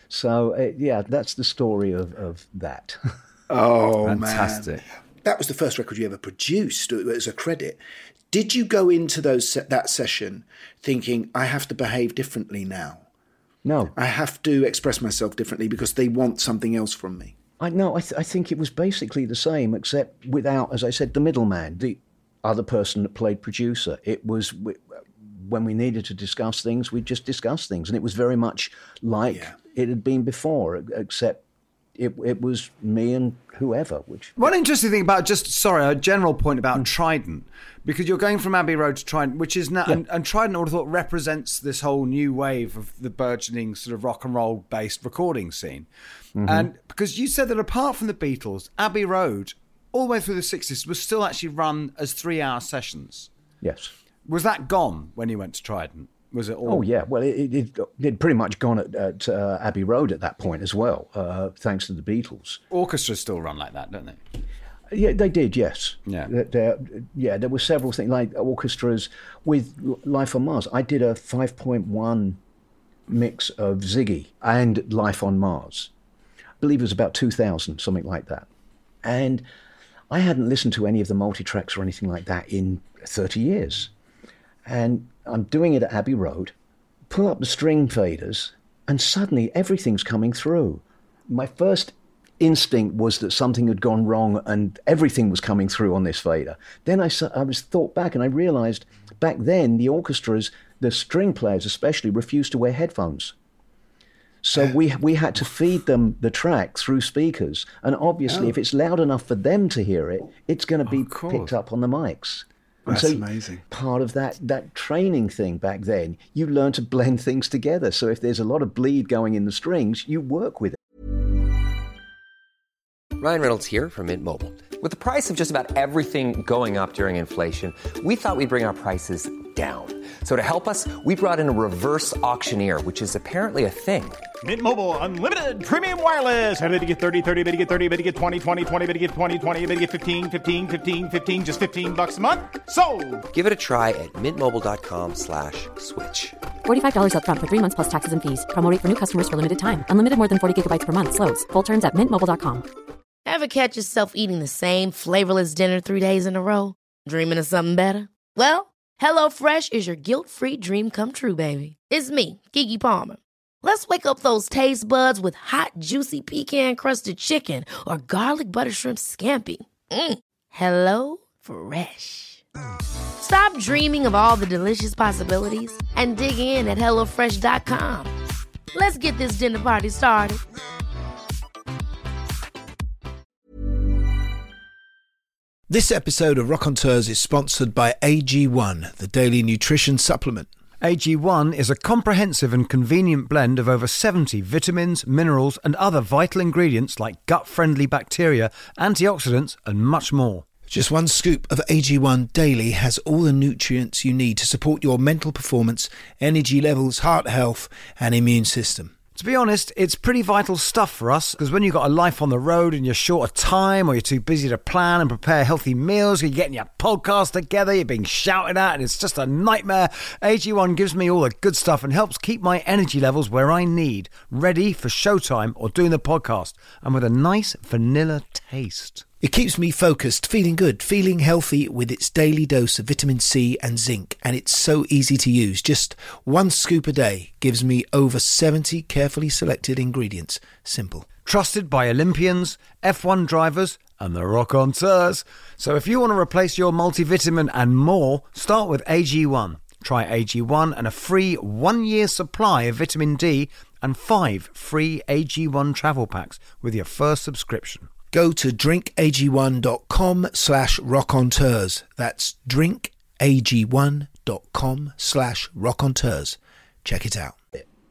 So, that's the story of that. Oh, fantastic. Man. That was the first record you ever produced as a credit. Did you go into that session thinking, I have to behave differently now? No. I have to express myself differently because they want something else from me? I think it was basically the same, except without, as I said, the middleman, the other person that played producer. It was when we needed to discuss things, we'd just discuss things. And it was very much like it had been before, except it was me and whoever. One interesting thing about a general point about Trident, because you're going from Abbey Road to Trident, which is now, and Trident, I would have thought, represents this whole new wave of the burgeoning sort of rock and roll based recording scene. Mm-hmm. And because you said that apart from the Beatles, Abbey Road, all the way through the 60s, was still actually run as 3-hour sessions. Yes. Was that gone when you went to Trident? Was it all? Oh, yeah. Well, it'd pretty much gone at Abbey Road at that point as well, thanks to the Beatles. Orchestras still run like that, don't they? Yeah, they did, yes. Yeah. There were several things, like orchestras with Life on Mars. I did a 5.1 mix of Ziggy and Life on Mars. I believe it was about 2000, something like that. And I hadn't listened to any of the multi-tracks or anything like that in 30 years. And I'm doing it at Abbey Road, pull up the string faders, and suddenly everything's coming through. My first instinct was that something had gone wrong and everything was coming through on this fader. Then I was thought back and I realized back then the orchestras, the string players especially, refused to wear headphones. So we had to feed them the track through speakers. And obviously if it's loud enough for them to hear it, it's going to be picked up on the mics. That's amazing. Part of that training thing back then, you learn to blend things together. So if there's a lot of bleed going in the strings, you work with it. Ryan Reynolds here from Mint Mobile. With the price of just about everything going up during inflation, we thought we'd bring our prices down. So to help us, we brought in a reverse auctioneer, which is apparently a thing. Mint Mobile Unlimited Premium Wireless. How to get 30, 30, bit to get 30, bit to get 20, 20, 20, bit to get 20, 20, bit to get 15, 15, 15, 15, just $15 a month? Sold! Give it a try at mintmobile.com/switch. $45 up front for 3 months plus taxes and fees. Promo rate for new customers for limited time. Unlimited more than 40 gigabytes per month. Slows full terms at mintmobile.com. Ever catch yourself eating the same flavorless dinner 3 days in a row? Dreaming of something better? Well, HelloFresh is your guilt-free dream come true, baby. It's me, Keke Palmer. Let's wake up those taste buds with hot, juicy pecan-crusted chicken or garlic butter shrimp scampi. Hello Fresh. Stop dreaming of all the delicious possibilities and dig in at HelloFresh.com. Let's get this dinner party started. This episode of Raconteurs is sponsored by AG1, the daily nutrition supplement. AG1 is a comprehensive and convenient blend of over 70 vitamins, minerals and other vital ingredients like gut-friendly bacteria, antioxidants and much more. Just one scoop of AG1 daily has all the nutrients you need to support your mental performance, energy levels, heart health and immune system. To be honest, it's pretty vital stuff for us because when you've got a life on the road and you're short of time or you're too busy to plan and prepare healthy meals, you're getting your podcast together, you're being shouted at and it's just a nightmare, AG1 gives me all the good stuff and helps keep my energy levels where I need, ready for showtime or doing the podcast, and with a nice vanilla taste. It keeps me focused, feeling good, feeling healthy with its daily dose of vitamin C and zinc, and it's so easy to use. Just one scoop a day gives me over 70 carefully selected ingredients. Simple. Trusted by Olympians, F1 drivers and the Raconteurs. So if you want to replace your multivitamin and more, start with AG1. Try AG1 and a free 1-year supply of vitamin D and 5 free AG1 travel packs with your first subscription. Go to drinkag1.com/raconteurs. That's drinkag1.com/raconteurs. Check it out.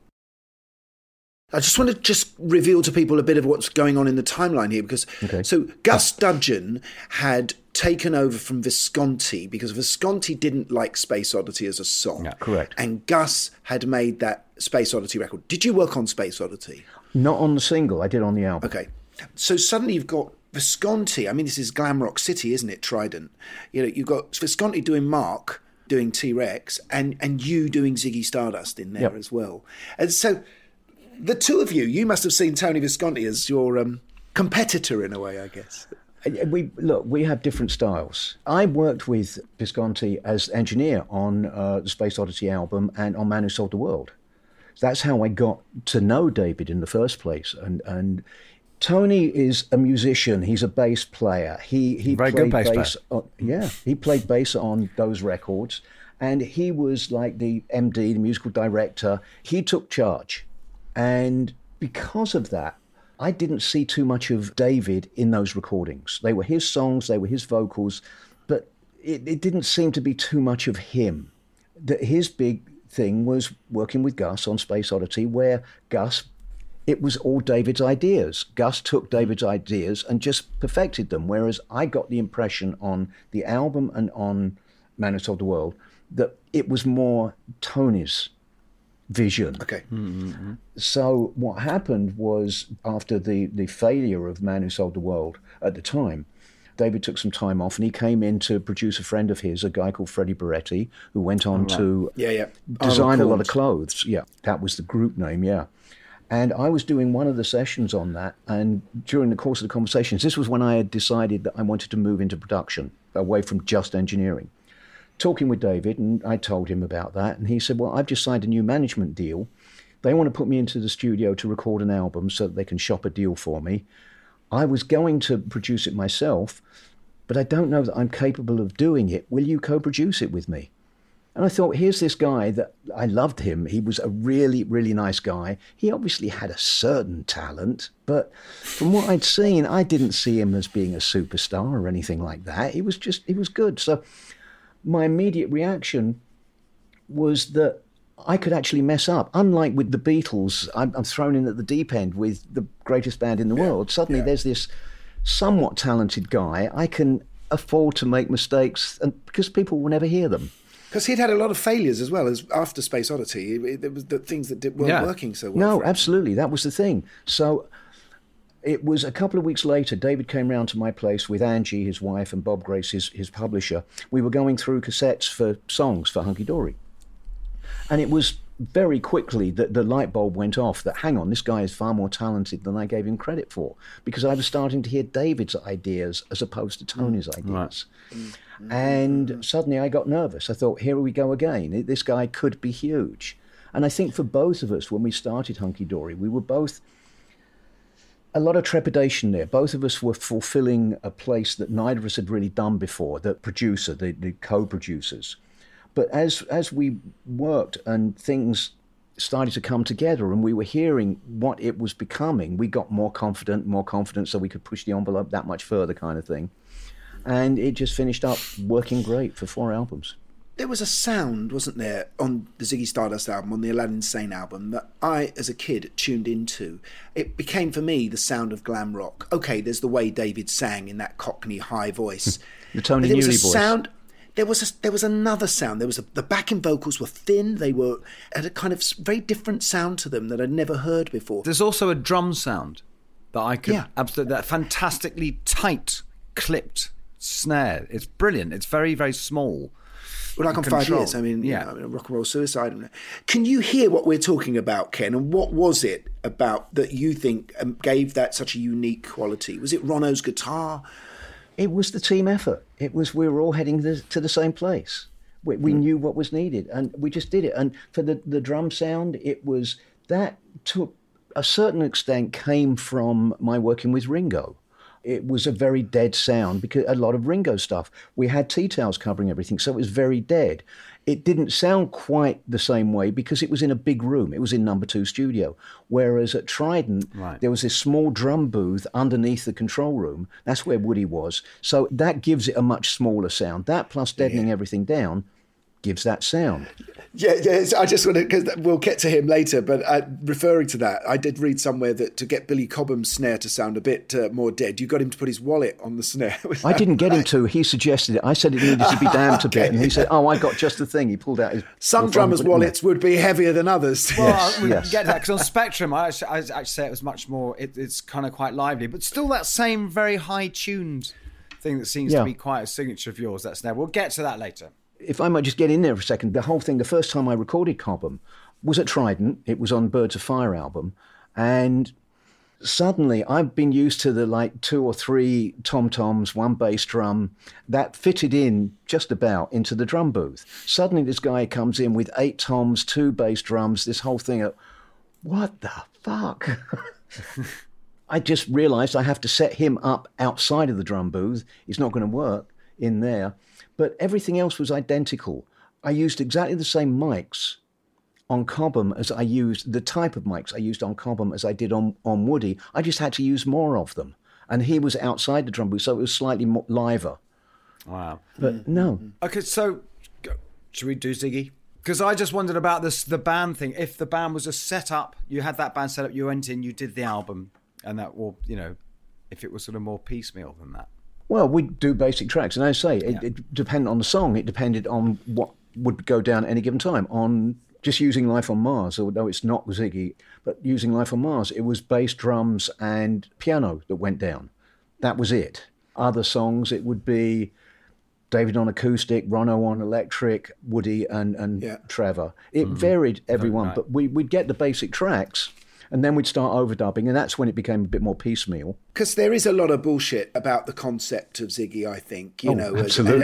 I just want to reveal to people a bit of what's going on in the timeline here because so Gus Dudgeon had taken over from Visconti because Visconti didn't like Space Oddity as a song. Yeah, correct. And Gus had made that Space Oddity record. Did you work on Space Oddity? Not on the single. I did on the album. Okay. So suddenly you've got Visconti. I mean, this is Glam Rock City, isn't it? Trident. You know, you've got Visconti doing Mark, doing T-Rex, and you doing Ziggy Stardust in there as well. And so the two of you must have seen Tony Visconti as your competitor in a way, I guess. We have different styles. I worked with Visconti as engineer on the Space Oddity album and on Man Who Sold the World. That's how I got to know David in the first place. And Tony is a musician. He's a bass player. He very played good bass player. He played bass on those records, and he was like the MD, the musical director. He took charge, and because of that, I didn't see too much of David in those recordings. They were his songs, they were his vocals, but it didn't seem to be too much of him. His big thing was working with Gus on Space Oddity, where it was all David's ideas. Gus took David's ideas and just perfected them, whereas I got the impression on the album and on Man Who Sold the World that it was more Tony's vision. Okay. Mm-hmm. So what happened was, after the failure of Man Who Sold the World at the time, David took some time off and he came in to produce a friend of his, a guy called Freddie Beretti, who went on to design a lot of clothes. Yeah, that was the group name, yeah. And I was doing one of the sessions on that, and during the course of the conversations, this was when I had decided that I wanted to move into production, away from just engineering. Talking with David, and I told him about that, and he said, well, I've just signed a new management deal. They want to put me into the studio to record an album so that they can shop a deal for me. I was going to produce it myself, but I don't know that I'm capable of doing it. Will you co-produce it with me? And I thought, here's this guy that I loved him. He was a really, really nice guy. He obviously had a certain talent, but from what I'd seen, I didn't see him as being a superstar or anything like that. He was good. So my immediate reaction was that I could actually mess up. Unlike with the Beatles, I'm thrown in at the deep end with the greatest band in the world. Suddenly there's this somewhat talented guy. I can afford to make mistakes, and because people will never hear them. Because he'd had a lot of failures as well as after Space Oddity. There was the things that weren't working so well. No, absolutely. That was the thing. So it was a couple of weeks later, David came round to my place with Angie, his wife, and Bob Grace, his publisher. We were going through cassettes for songs for Hunky Dory. And it was very quickly that the light bulb went off that, hang on, this guy is far more talented than I gave him credit for, because I was starting to hear David's ideas as opposed to Tony's ideas. Right. And suddenly I got nervous. I thought, here we go again. This guy could be huge. And I think for both of us, when we started Hunky Dory, we were both a lot of trepidation there. Both of us were fulfilling a place that neither of us had really done before, the producer, the co-producers. But as we worked and things started to come together and we were hearing what it was becoming, we got more confident so we could push the envelope that much further, kind of thing. And it just finished up working great for 4 albums. There was a sound, wasn't there, on the Ziggy Stardust album, on the Aladdin Sane album, that I, as a kid, tuned into. It became, for me, the sound of glam rock. OK, there's the way David sang in that Cockney high voice. The Tony Newley voice. Sound. There was another sound. The backing vocals were thin. They had a kind of very different sound to them that I'd never heard before. There's also a drum sound that I could absolutely, that fantastically tight, clipped snare. It's brilliant. It's very, very small. Well, like on 5 Years. I mean, Rock and Roll Suicide. Can you hear what we're talking about, Ken? And what was it about that you think gave that such a unique quality? Was it Ronno's guitar? It was the team effort. It was, we were all heading to the same place. We knew what was needed and we just did it. And for the drum sound, it was that to a certain extent came from my working with Ringo. It was a very dead sound because a lot of Ringo stuff. We had Tea Towels covering everything, so it was very dead. It didn't sound quite the same way because it was in a big room. It was in number 2 studio. Whereas at Trident, there was this small drum booth underneath the control room. That's where Woody was. So that gives it a much smaller sound. That plus deadening everything down gives that sound. Yeah, I just want to, because we'll get to him later, but referring to that, I did read somewhere that to get Billy Cobham's snare to sound a bit more dead, you got him to put his wallet on the snare. I didn't get him to. He suggested it. I said it needed to be damped a bit, and he said, I got just the thing. He pulled out his... Some drummers' wallets would be heavier than others. Well, we get that, because on Spectrum, I actually say it was much more, it's kind of quite lively, but still that same very high-tuned thing that seems to be quite a signature of yours, that snare. We'll get to that later. If I might just get in there for a second, the whole thing, the first time I recorded Cobham was at Trident. It was on Birds of Fire album. And suddenly I've been used to the 2 or 3 tom-toms, 1 bass drum that fitted in just about into the drum booth. Suddenly this guy comes in with 8 toms, 2 bass drums, this whole thing. What the fuck? I just realised I have to set him up outside of the drum booth. It's not going to work in there. But everything else was identical. I used exactly the same mics on Cobham as I used, the type of mics I used on Cobham as I did on Woody. I just had to use more of them. And he was outside the drum booth, so it was slightly more liver. Wow. But no. Okay, so should we do Ziggy? Because I just wondered about the band thing. If the band was a set-up, you had that band set up, you went in, you did the album, and that, or, if it was sort of more piecemeal than that. Well, we'd do basic tracks, and I say it depended on the song. It depended on what would go down at any given time. On just using Life on Mars, although it's not Ziggy, but using Life on Mars, it was bass, drums, and piano that went down. That was it. Other songs, it would be David on acoustic, Ronno on electric, Woody and Trevor. It varied everyone, but we'd get the basic tracks. And then we'd start overdubbing, and that's when it became a bit more piecemeal. Because there is a lot of bullshit about the concept of Ziggy, I think. Absolutely.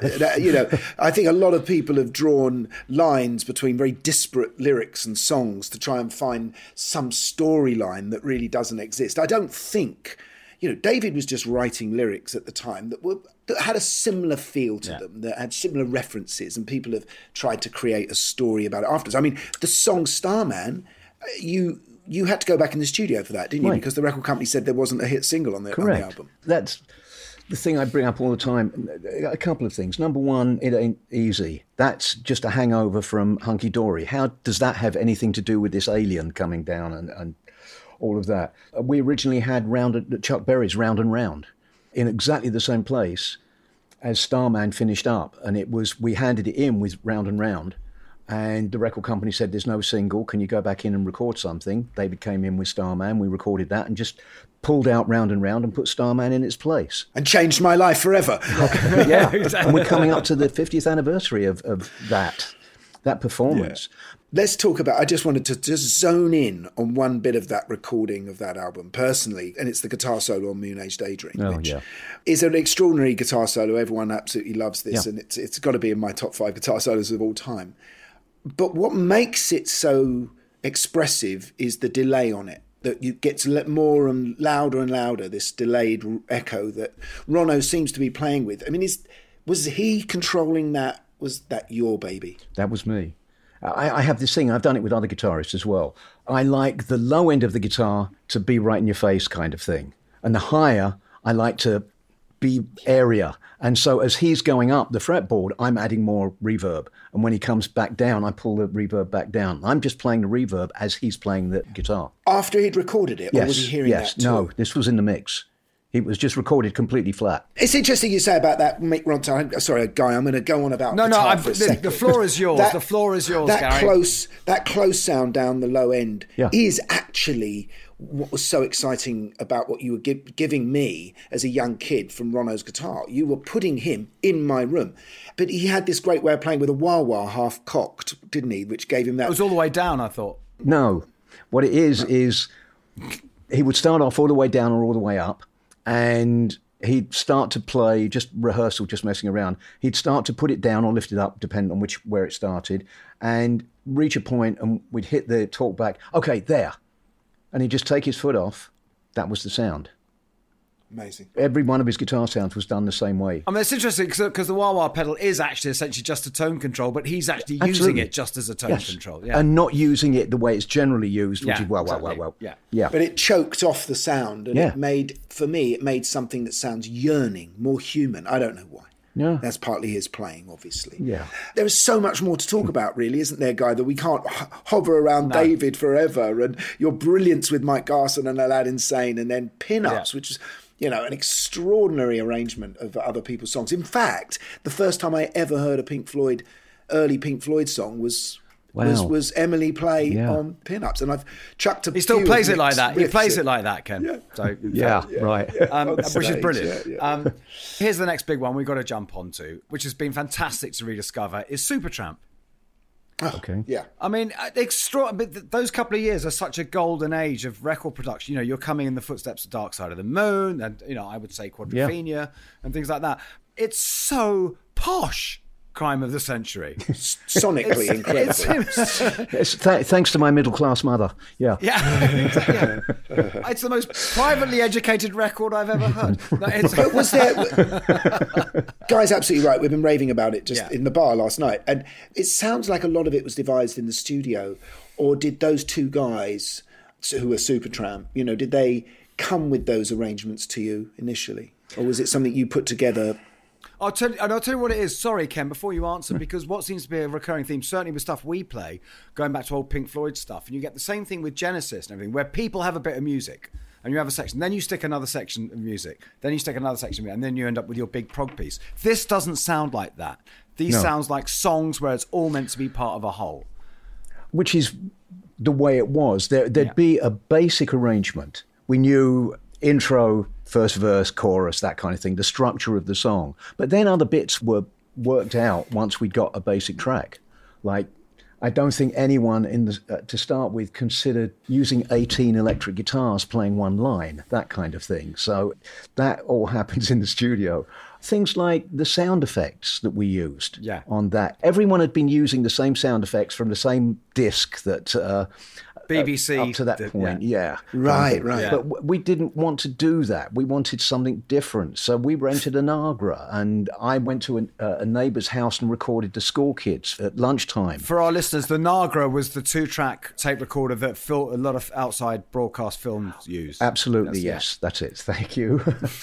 I think a lot of people have drawn lines between very disparate lyrics and songs to try and find some storyline that really doesn't exist. I don't think... David was just writing lyrics at the time that had a similar feel to them, that had similar references, and people have tried to create a story about it afterwards. I mean, the song Starman, you had to go back in the studio for that, didn't you? Right. Because the record company said there wasn't a hit single on the album. That's the thing I bring up all the time. A couple of things. Number one, it ain't easy. That's just a hangover from Hunky Dory. How does that have anything to do with this alien coming down and all of that? We originally had Chuck Berry's Round and Round in exactly the same place. as Starman finished up, and we handed it in with Round and Round, and the record company said, there's no single, can you go back in and record something? They came in with Starman, we recorded that and just pulled out Round and Round and put Starman in its place. And changed my life forever. Yeah, and we're coming up to the 50th anniversary of that performance. Yeah. Let's talk about, I just wanted to just zone in on one bit of that recording of that album personally, and it's the guitar solo on Moon Age Daydream, which is an extraordinary guitar solo. Everyone absolutely loves this, and it's got to be in my top 5 guitar solos of all time. But what makes it so expressive is the delay on it, that you get more and louder, this delayed echo that Ronno seems to be playing with. I mean, was he controlling that? Was that your baby? That was me. I have this thing, I've done it with other guitarists as well. I like the low end of the guitar to be right in your face kind of thing. And the higher, I like to be area. And so as he's going up the fretboard, I'm adding more reverb. And when he comes back down, I pull the reverb back down. I'm just playing the reverb as he's playing the guitar. After he'd recorded it? Or was he hearing that too? No, this was in the mix. It was just recorded completely flat. It's interesting you say about that, Mick Ronson. Sorry, Guy, I'm going to go on about guitar for a second. The floor is yours. The floor is yours, Gary. That close sound down the low end is actually what was so exciting about what you were giving me as a young kid from Ronno's guitar. You were putting him in my room. But he had this great way of playing with a wah-wah half-cocked, didn't he, which gave him that... It was all the way down, I thought. No. What it is he would start off all the way down or all the way up, and he'd start to play, just rehearsal, just messing around. He'd start to put it down or lift it up, depending on where it started, and reach a point, and we'd hit the talk back. Okay, there. And he'd just take his foot off. That was the sound. Amazing. Every one of his guitar sounds was done the same way. I mean, it's interesting because the wah-wah pedal is actually essentially just a tone control, but he's actually using it just as a tone control. Yeah. And not using it the way it's generally used, which is well. Yeah. But it choked off the sound, and it made something that sounds yearning, more human. I don't know why. Yeah. That's partly his playing, obviously. Yeah. There is so much more to talk about, really, isn't there, Guy, that we can't hover around David forever, and your brilliance with Mike Garson and Aladdin Sane, and then Pin-Ups, which is... an extraordinary arrangement of other people's songs. In fact, the first time I ever heard a early Pink Floyd song was Emily play on Pin-Ups. And I've chucked a He still plays it like that. He plays it like that, Ken. Yeah. So, right. Which is brilliant. Here's the next big one we've got to jump onto, which has been fantastic to rediscover, is Supertramp. Okay. Yeah. I mean, those couple of years are such a golden age of record production. You're coming in the footsteps of Dark Side of the Moon and, I would say Quadrophenia and things like that. It's so posh. Crime of the century. Sonically incredible. Thanks to my middle-class mother. Yeah. It's the most privately educated record I've ever heard. But was there... Guy's absolutely right. We've been raving about it just in the bar last night. And it sounds like a lot of it was devised in the studio. Or did those two guys who were Supertramp, did they come with those arrangements to you initially? Or was it something you put together... I'll tell you what it is. Sorry, Ken, before you answer, because what seems to be a recurring theme, certainly with stuff we play, going back to old Pink Floyd stuff, and you get the same thing with Genesis and everything, where people have a bit of music, and you have a section, then you stick another section of music, then you stick another section of music, and then you end up with your big prog piece. This doesn't sound like that. These sounds like songs where it's all meant to be part of a whole. Which is the way it was. There'd be a basic arrangement. We knew intro, first verse, chorus, that kind of thing, the structure of the song. But then other bits were worked out once we'd got a basic track. Like, I don't think anyone to start with considered using 18 electric guitars playing one line, that kind of thing. So that all happens in the studio. Things like the sound effects that we used on that. Everyone had been using the same sound effects from the same disc that... BBC up to that point, Right. But we didn't want to do that. We wanted something different. So we rented an Nagra, and I went to a neighbour's house and recorded the school kids at lunchtime. For our listeners, the Nagra was the 2-track tape recorder that a lot of outside broadcast films use. Absolutely, yes. That's it. Thank you.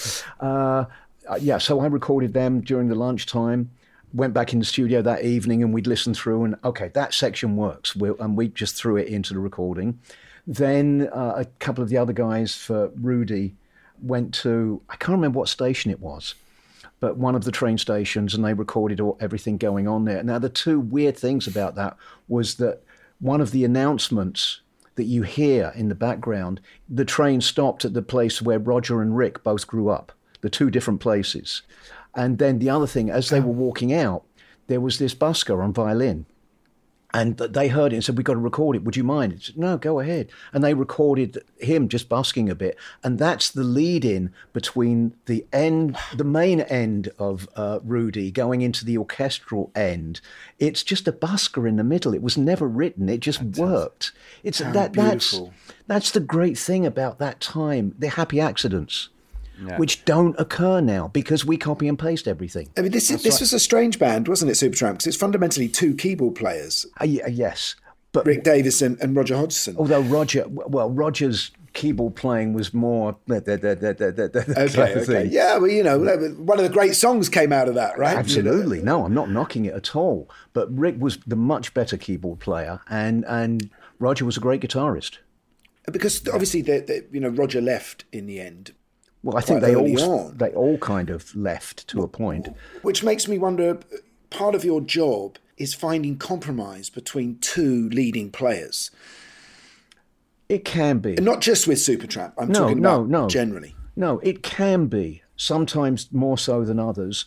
So I recorded them during the lunchtime. Went back in the studio that evening and we'd listen through and, okay, that section works. And we just threw it into the recording. Then a couple of the other guys for Rudy went to, I can't remember what station it was, but one of the train stations, and they recorded everything going on there. Now, the two weird things about that was that one of the announcements that you hear in the background, the train stopped at the place where Roger and Rick both grew up, the two different places. And then the other thing, as they were walking out, there was this busker on violin. And they heard it and said, "We've got to record it. Would you mind?" It said, "No, go ahead." And they recorded him just busking a bit. And that's the lead-in between the main end of Rudy going into the orchestral end. It's just a busker in the middle. It was never written. It just worked. It's beautiful. That's the great thing about that time, the happy accidents. Yeah. Which don't occur now because we copy and paste everything. I mean, this was a strange band, wasn't it, Supertramp? Because it's fundamentally two keyboard players. Yes. But Rick Davis and Roger Hodgson. Although Roger's keyboard playing was more... Okay. Yeah, well, one of the great songs came out of that, right? Absolutely. No, I'm not knocking it at all. But Rick was the much better keyboard player and Roger was a great guitarist. Because obviously, Roger left in the end. Well, I think they all kind of left to a point. Which makes me wonder, part of your job is finding compromise between two leading players. It can be. And not just with Supertramp. I'm talking about generally. No, it can be. Sometimes more so than others.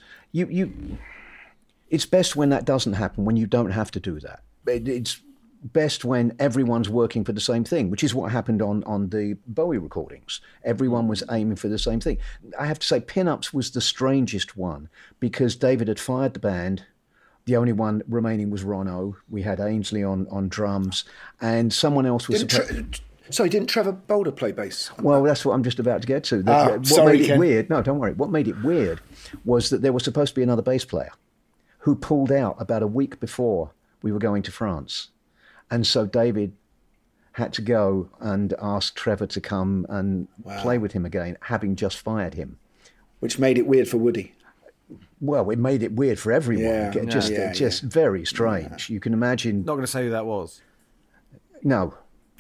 It's best when that doesn't happen, when you don't have to do that. It's best when everyone's working for the same thing, which is what happened on the Bowie recordings. Everyone was aiming for the same thing. I have to say, Pin-Ups was the strangest one because David had fired the band. The only one remaining was Ronno. We had Ainsley on drums, and someone else was... Didn't Trevor Boulder play bass? Well, that's what I'm just about to get to. What made it weird... No, don't worry. What made it weird was that there was supposed to be another bass player who pulled out about a week before we were going to France. And so David had to go and ask Trevor to come and play with him again, having just fired him. Which made it weird for Woody. Well, it made it weird for everyone. Just very strange. You can imagine... Not going to say who that was. No.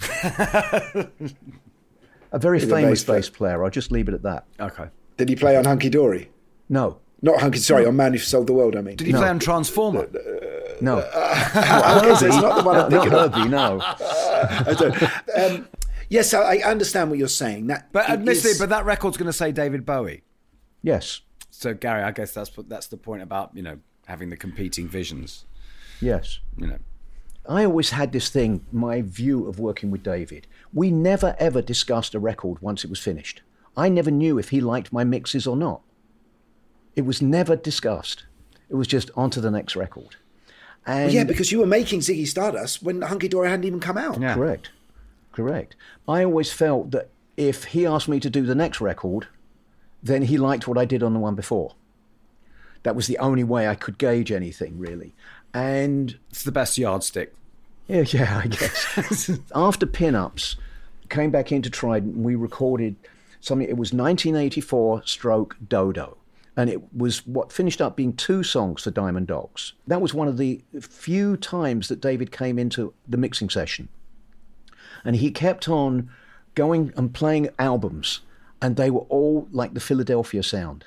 A very famous bass player. I'll just leave it at that. Okay. Did he play on Hunky Dory? No. Not Hunky... Sorry, on Man Who Sold the World, I mean. Did he play on Transformer? No. Herbie, it's not the one I'm thinking Herbie, no. I don't. Yes, I understand what you're saying. But admittedly, but that record's going to say David Bowie. Yes. So, Gary, I guess that's the point about, having the competing visions. Yes. I always had this thing, my view of working with David. We never, ever discussed a record once it was finished. I never knew if he liked my mixes or not. It was never discussed. It was just on to the next record. And because you were making Ziggy Stardust when Hunky Dory hadn't even come out. Yeah. Correct. I always felt that if he asked me to do the next record, then he liked what I did on the one before. That was the only way I could gauge anything, really. And it's the best yardstick. Yeah, I guess. After Pin-Ups, came back into Trident, we recorded something. It was 1984 / Dodo. And it was what finished up being 2 songs for Diamond Dogs. That was one of the few times that David came into the mixing session. And he kept on going and playing albums, and they were all like the Philadelphia sound.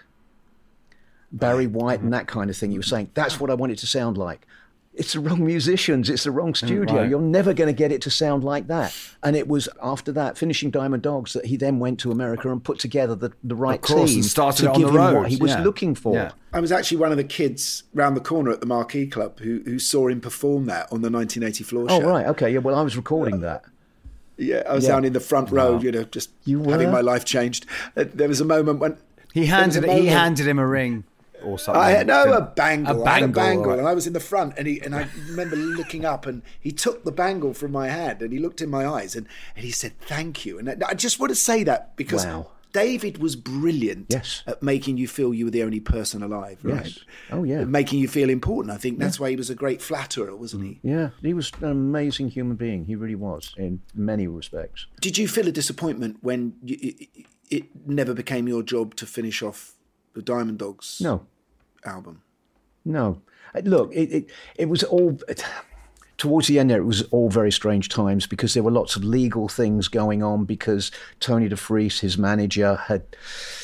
Barry White and that kind of thing. He was saying, that's what I want it to sound like. It's the wrong musicians. It's the wrong studio. Right. You're never going to get it to sound like that. And it was after that, finishing Diamond Dogs, that he then went to America and put together the right team and started to on give the road. Him what he was looking for. Yeah. I was actually one of the kids round the corner at the Marquee Club who saw him perform that on the 1980 floor show. Oh, right. Okay. Yeah. Well, I was recording that. Yeah. I was down in the front row, just having my life changed. There was a moment when... He handed him a ring. Or something. A bangle. I had a bangle, right. And I was in the front, and I remember looking up, and he took the bangle from my hand, and he looked in my eyes, and he said, "Thank you." And I just want to say that because David was brilliant at making you feel you were the only person alive, right? Yes. Oh, yeah. Making you feel important. I think that's why he was a great flatterer, wasn't he? Yeah, he was an amazing human being. He really was, in many respects. Did you feel a disappointment when it never became your job to finish off the Diamond Dogs album? No. Look, it was all... Towards the end there, it was all very strange times because there were lots of legal things going on because Tony DeFries, his manager,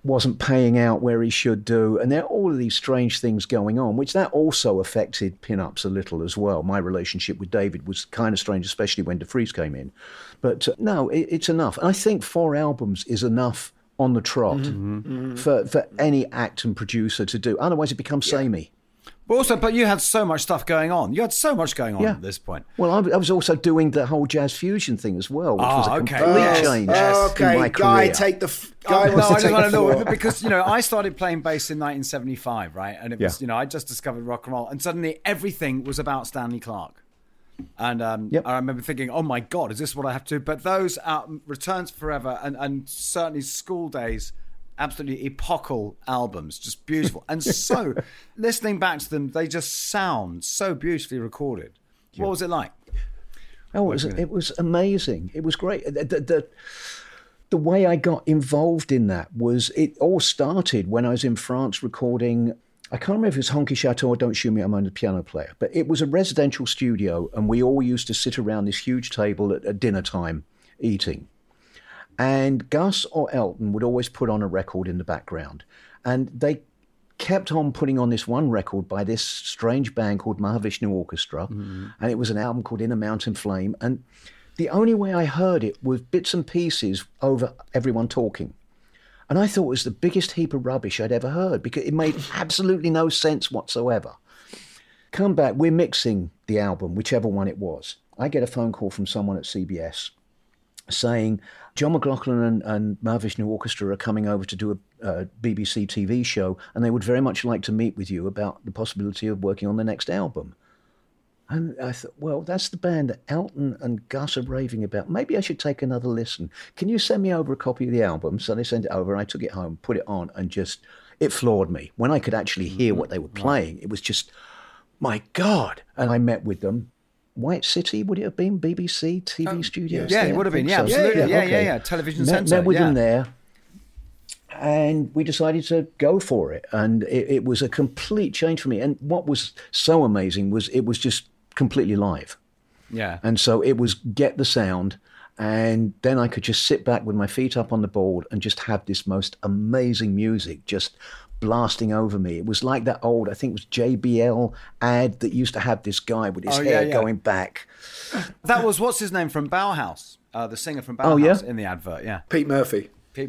wasn't paying out where he should do. And there are all of these strange things going on, which that also affected Pin-Ups a little as well. My relationship with David was kind of strange, especially when DeFries came in. But no, it's enough. And I think 4 albums is enough on the trot for any act and producer to do. Otherwise, it becomes samey. But you had so much stuff going on. You had so much going on at this point. Well, I was also doing the whole jazz fusion thing as well, which was a complete change in my Guy, career. take the... I just want to know, because, I started playing bass in 1975, right? And it was, I just discovered rock and roll. And suddenly everything was about Stanley Clarke. And I remember thinking, oh my God, is this what I have to do? But those Returns Forever and certainly School Days, absolutely epochal albums, just beautiful. And so, listening back to them, they just sound so beautifully recorded. What was it like? Oh, it was amazing. It was great. The way I got involved in that was, it all started when I was in France recording, I can't remember if it was Honky Chateau or Don't Shoot Me, I'm Only a Piano Player, but it was a residential studio, and we all used to sit around this huge table at dinner time eating. And Gus or Elton would always put on a record in the background. And they kept on putting on this one record by this strange band called Mahavishnu Orchestra. And it was an album called In a Mountain Flame. And the only way I heard it was bits and pieces over everyone talking. And I thought it was the biggest heap of rubbish I'd ever heard, because it made absolutely no sense whatsoever. Come back, we're mixing the album, whichever one it was. I get a phone call from someone at CBS saying John McLaughlin and Mahavishnu Orchestra are coming over to do a BBC TV show, and they would very much like to meet with you about the possibility of working on the next album. And I thought, well, that's the band that Elton and Gus are raving about. Maybe I should take another listen. Can you send me over a copy of the album? So they sent it over, and I took it home, put it on, and just, it floored me. When I could actually hear what they were playing, it was just, my God. And I met with them. White City, would it have been? BBC TV studios? Yeah, it would have been. Yeah, absolutely. Yeah. Television Centre. Met with them there, and we decided to go for it. And it was a complete change for me. And what was so amazing was it was just completely live. Yeah. And so it was get the sound, and then I could just sit back with my feet up on the board and just have this most amazing music just blasting over me. It was like that old, I think it was JBL ad that used to have this guy with his hair going back. That was, what's his name from Bauhaus? The singer from Bauhaus in the advert, Pete Murphy.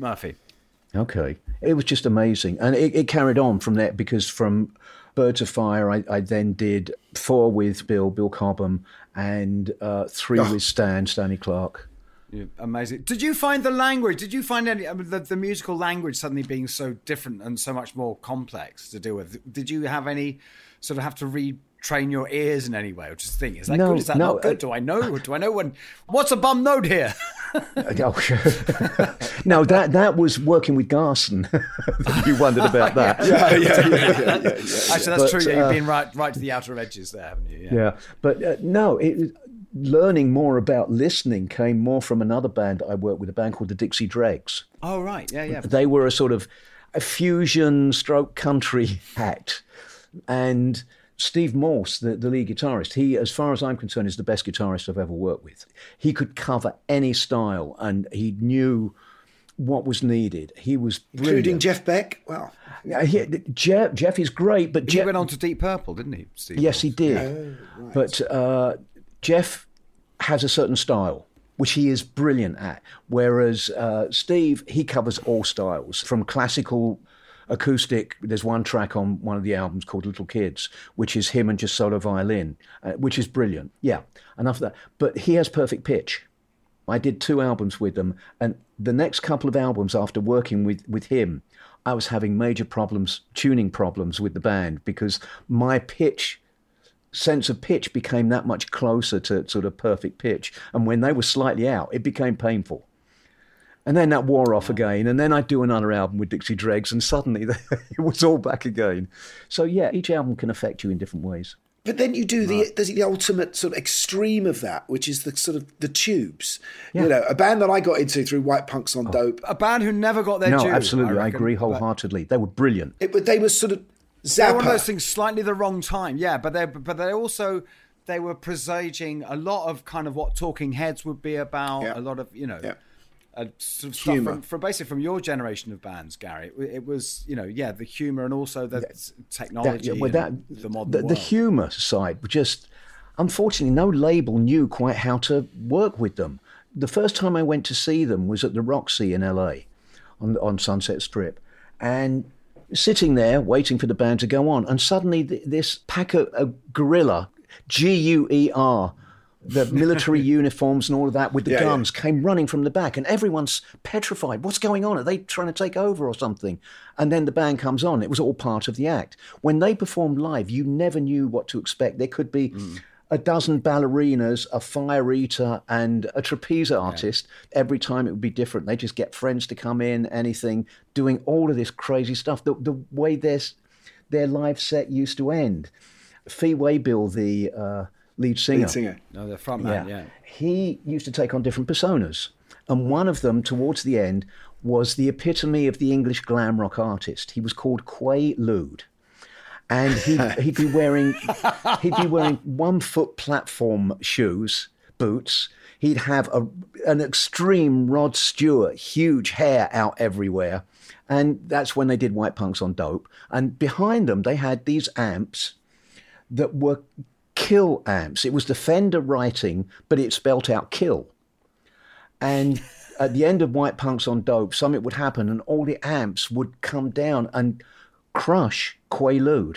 Okay. It was just amazing. And it carried on from there, because from Birds of Fire, I then did 4 with Bill Cobham, and 3 with Stanley Clarke. Yeah, amazing. Did you find the language? Did you find any the musical language suddenly being so different and so much more complex to deal with? Did you have any sort of have to retrain your ears in any way, or just think, is that good? Is that not good? Do I know? Do I know when? What's a bum note here? No, that was working with Garson. You wondered about that. Yeah. Actually, that's true. You've been right to the outer edges there, haven't you? Yeah. But no, learning more about listening came more from another band that I worked with, a band called the Dixie Dregs. Oh, right. Yeah. They were a sort of a fusion stroke country act. And Steve Morse, the lead guitarist, he, as far as I'm concerned, is the best guitarist I've ever worked with. He could cover any style, and he knew what was needed. He was brilliant. Including Jeff Beck? Well, Jeff is great, but he went on to Deep Purple, didn't he, Steve? Yes, he did. Oh, right. But Jeff has a certain style, which he is brilliant at, whereas Steve, he covers all styles, from classical acoustic. There's one track on one of the albums called Little Kids, which is him and just solo violin, which is brilliant. Yeah, enough of that. But he has perfect pitch. I did 2 albums with them, and the next couple of albums after working with him, I was having major tuning problems with the band, because my sense of pitch became that much closer to sort of perfect pitch. And when they were slightly out, it became painful. And then that wore off again. And then I'd do another album with Dixie Dregs, and suddenly it was all back again. So yeah, each album can affect you in different ways. But then you do the ultimate sort of extreme of that, which is the sort of the Tubes. Yeah. You know, a band that I got into through White Punks on Dope. A band who never got their due. No, absolutely. I agree wholeheartedly. They were brilliant. They were sort of Zappa. They were one of those things slightly the wrong time. Yeah, but they also, they were presaging a lot of kind of what Talking Heads would be about. Yeah. A lot of, sort of stuff from basically from your generation of bands, Gary. It was, the humour and also the technology, the modern world. The humour side, just unfortunately, no label knew quite how to work with them. The first time I went to see them was at the Roxy in LA, on Sunset Strip, and sitting there waiting for the band to go on, and suddenly this pack of guerrilla, GUER, the military uniforms and all of that with the guns came running from the back, and everyone's petrified. What's going on? Are they trying to take over or something? And then the band comes on. It was all part of the act. When they performed live, you never knew what to expect. There could be a dozen ballerinas, a fire eater, and a trapeze artist. Every time it would be different. They just get friends to come in, anything, doing all of this crazy stuff. The way their live set used to end. Fee Waybill, the lead singer. No, the front man, yeah. He used to take on different personas. And one of them, towards the end, was the epitome of the English glam rock artist. He was called Quaalude. And he'd be wearing 1 foot platform boots. He'd have an extreme Rod Stewart, huge hair out everywhere. And that's when they did White Punks on Dope. And behind them, they had these amps that were kill amps. It was the Fender writing, but it spelt out kill. And at the end of White Punks on Dope, something would happen and all the amps would come down and crush Quaalude.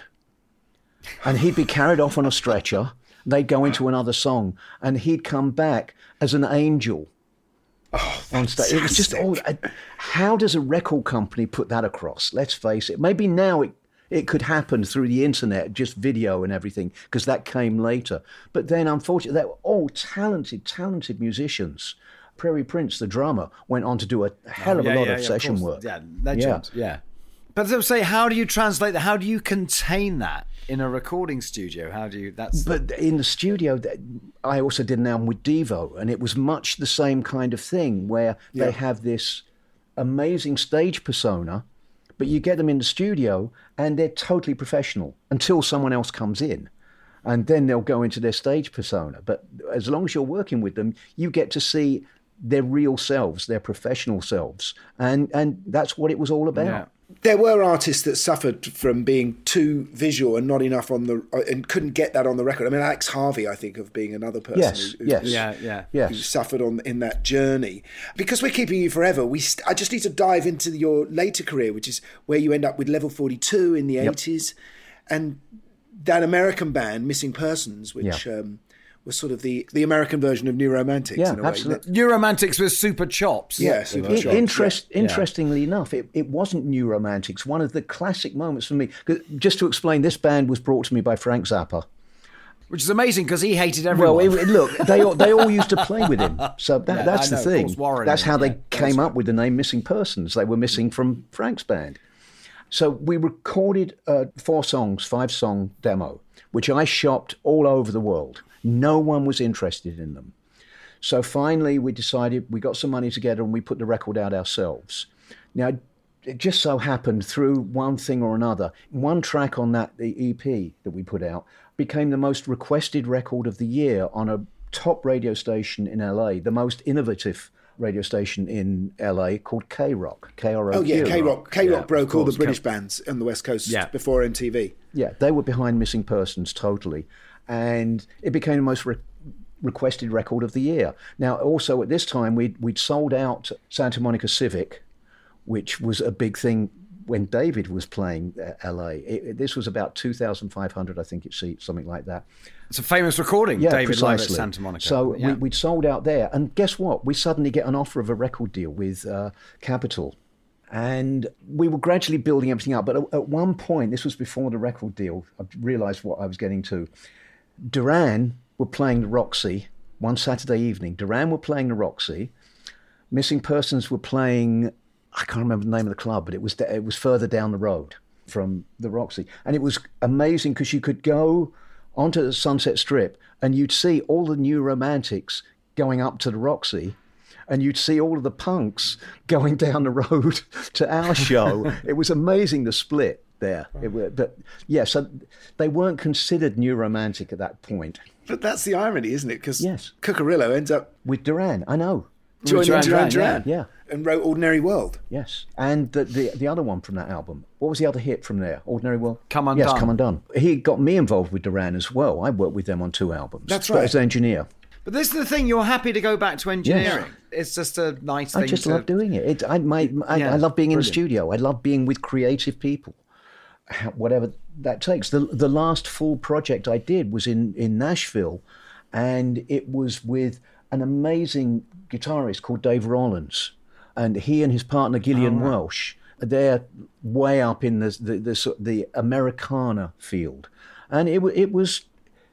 And he'd be carried off on a stretcher. They'd go into another song and he'd come back as an angel on stage. It was just all... How does a record company put that across? Let's face it. Maybe now it could happen through the internet, just video and everything, because that came later. But then, unfortunately, they were all talented musicians. Prairie Prince, the drummer, went on to do a hell of a lot of session work. Yeah, legend, yeah. But as I say, how do you translate that? How do you contain that in a recording studio? But in the studio, I also did an album with Devo, and it was much the same kind of thing, where they have this amazing stage persona, but you get them in the studio and they're totally professional until someone else comes in. And then they'll go into their stage persona. But as long as you're working with them, you get to see their real selves, their professional selves. And that's what it was all about. Yeah. There were artists that suffered from being too visual and not enough and couldn't get that on the record. I mean, Alex Harvey, I think, of being another person who suffered in that journey. Because we're keeping you forever, I just need to dive into your later career, which is where you end up with Level 42 in the 80s, and that American band, Missing Persons, which was sort of the American version of New Romantics. Yeah, in a way. absolutely. New Romantics with Super Chops. Yeah, Super Chops. Interestingly enough, it wasn't New Romantics. One of the classic moments for me, just to explain, this band was brought to me by Frank Zappa. Which is amazing because he hated everyone. Well, look, they all used to play with him. So that's the thing. That's how they came up with the name Missing Persons. They were missing from Frank's band. So we recorded a 5-song demo, which I shopped all over the world. No one was interested in them. So finally we decided, we got some money together and we put the record out ourselves. Now, it just so happened through one thing or another, one track on the EP that we put out became the most requested record of the year on a top radio station in LA, the most innovative radio station in LA called K-Rock, K-R-O-Q. Oh yeah, K-Rock. K-Rock broke all the British bands on the West Coast before MTV. Yeah, they were behind Missing Persons totally. And it became the most requested record of the year. Now, also at this time, we'd sold out Santa Monica Civic, which was a big thing when David was playing LA. This was about 2,500, I think, seats, something like that. It's a famous recording, David precisely. Live at Santa Monica. So we'd sold out there. And guess what? We suddenly get an offer of a record deal with Capitol. And we were gradually building everything up. But at one point, this was before the record deal, I realised what I was getting to. Duran were playing the Roxy one Saturday evening. Duran were playing the Roxy. Missing Persons were playing, I can't remember the name of the club, but it was further down the road from the Roxy. And it was amazing because you could go onto the Sunset Strip and you'd see all the New Romantics going up to the Roxy, and you'd see all of the punks going down the road to our show. It was amazing, the split there. So they weren't considered New Romantic at that point. But that's the irony, isn't it? Because Cucurullo ends up with Duran. I know. joined Duran Duran. Yeah. And wrote Ordinary World. Yes. And the other one from that album, what was the other hit from there? Ordinary World? Come Undone. Yes, Come Undone. He got me involved with Duran as well. I worked with them on 2 albums. That's right. But as an engineer. But this is the thing, you're happy to go back to engineering. Yes. It's just a nice thing. I just love doing it. I love being in the studio. I love being with creative people, whatever that takes. The last full project I did was in Nashville, and it was with an amazing guitarist called Dave Rollins. And he and his partner Gillian Welsh, they're way up in the Americana field, and it was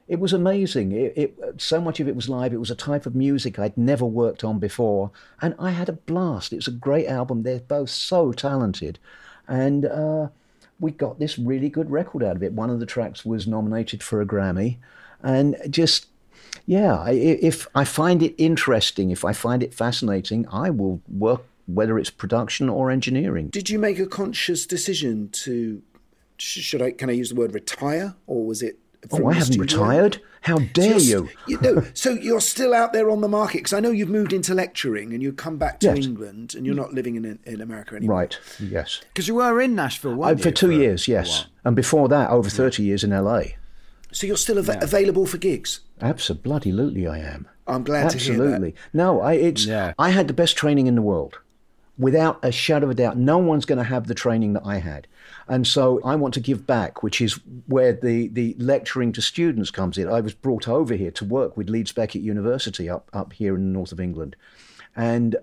amazing. So much of it was live. It was a type of music I'd never worked on before, and I had a blast. It's a great album. They're both so talented, and we got this really good record out of it. One of the tracks was nominated for a Grammy, and just. Yeah, if I find it interesting, if I find it fascinating, I will work, whether it's production or engineering. Did you make a conscious decision to, can I use the word retire, or was it from I haven't retired. How dare you? So you're still out there on the market, because I know you've moved into lecturing and you've come back to England and you're not living in America anymore. Right, yes. Because you were in Nashville, weren't you? For 2 years, yes. And before that, over 30 years in LA. So you're still available for gigs? Absolutely, I am. I'm glad to hear that. Absolutely. No, I had the best training in the world. Without a shadow of a doubt, no one's going to have the training that I had. And so I want to give back, which is where the lecturing to students comes in. I was brought over here to work with Leeds Beckett University up here in the north of England. And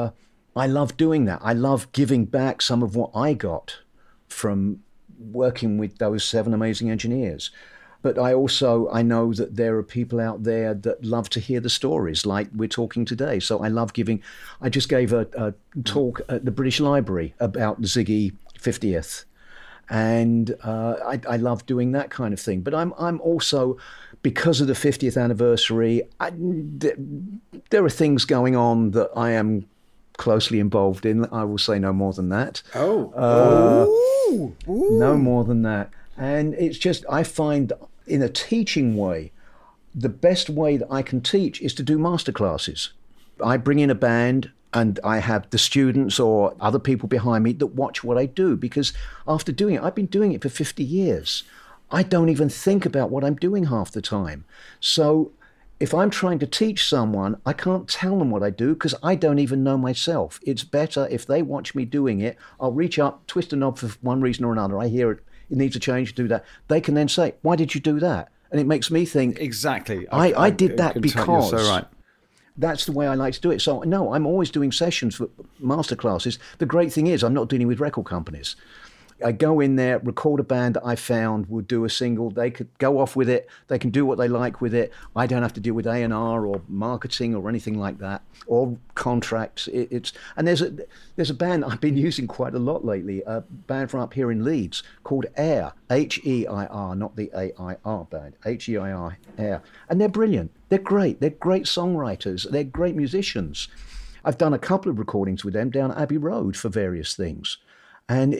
I love doing that. I love giving back some of what I got from working with those 7 amazing engineers. But I know that there are people out there that love to hear the stories like we're talking today. So I love giving. I just gave a talk at the British Library about the Ziggy 50th. And I love doing that kind of thing. But I'm also, because of the 50th anniversary, there are things going on that I am closely involved in. I will say no more than that. No more than that. And it's just, I find in a teaching way, the best way that I can teach is to do masterclasses. I bring in a band and I have the students or other people behind me that watch what I do, because after doing it, I've been doing it for 50 years. I don't even think about what I'm doing half the time. So if I'm trying to teach someone, I can't tell them what I do because I don't even know myself. It's better if they watch me doing it. I'll reach up, twist a knob for one reason or another. I hear it needs a change, do that. They can then say, why did you do that? And it makes me think, exactly. I did that because you're so right. That's the way I like to do it. So no, I'm always doing sessions for masterclasses. The great thing is I'm not dealing with record companies. I go in there, record a band that I found would do a single. They could go off with it. They can do what they like with it. I don't have to deal with A&R or marketing or anything like that, or contracts. And there's a band I've been using quite a lot lately, a band from up here in Leeds called Air, H-E-I-R, not the A-I-R band, H-E-I-R, Air. And they're brilliant. They're great. They're great songwriters. They're great musicians. I've done a couple of recordings with them down Abbey Road for various things. And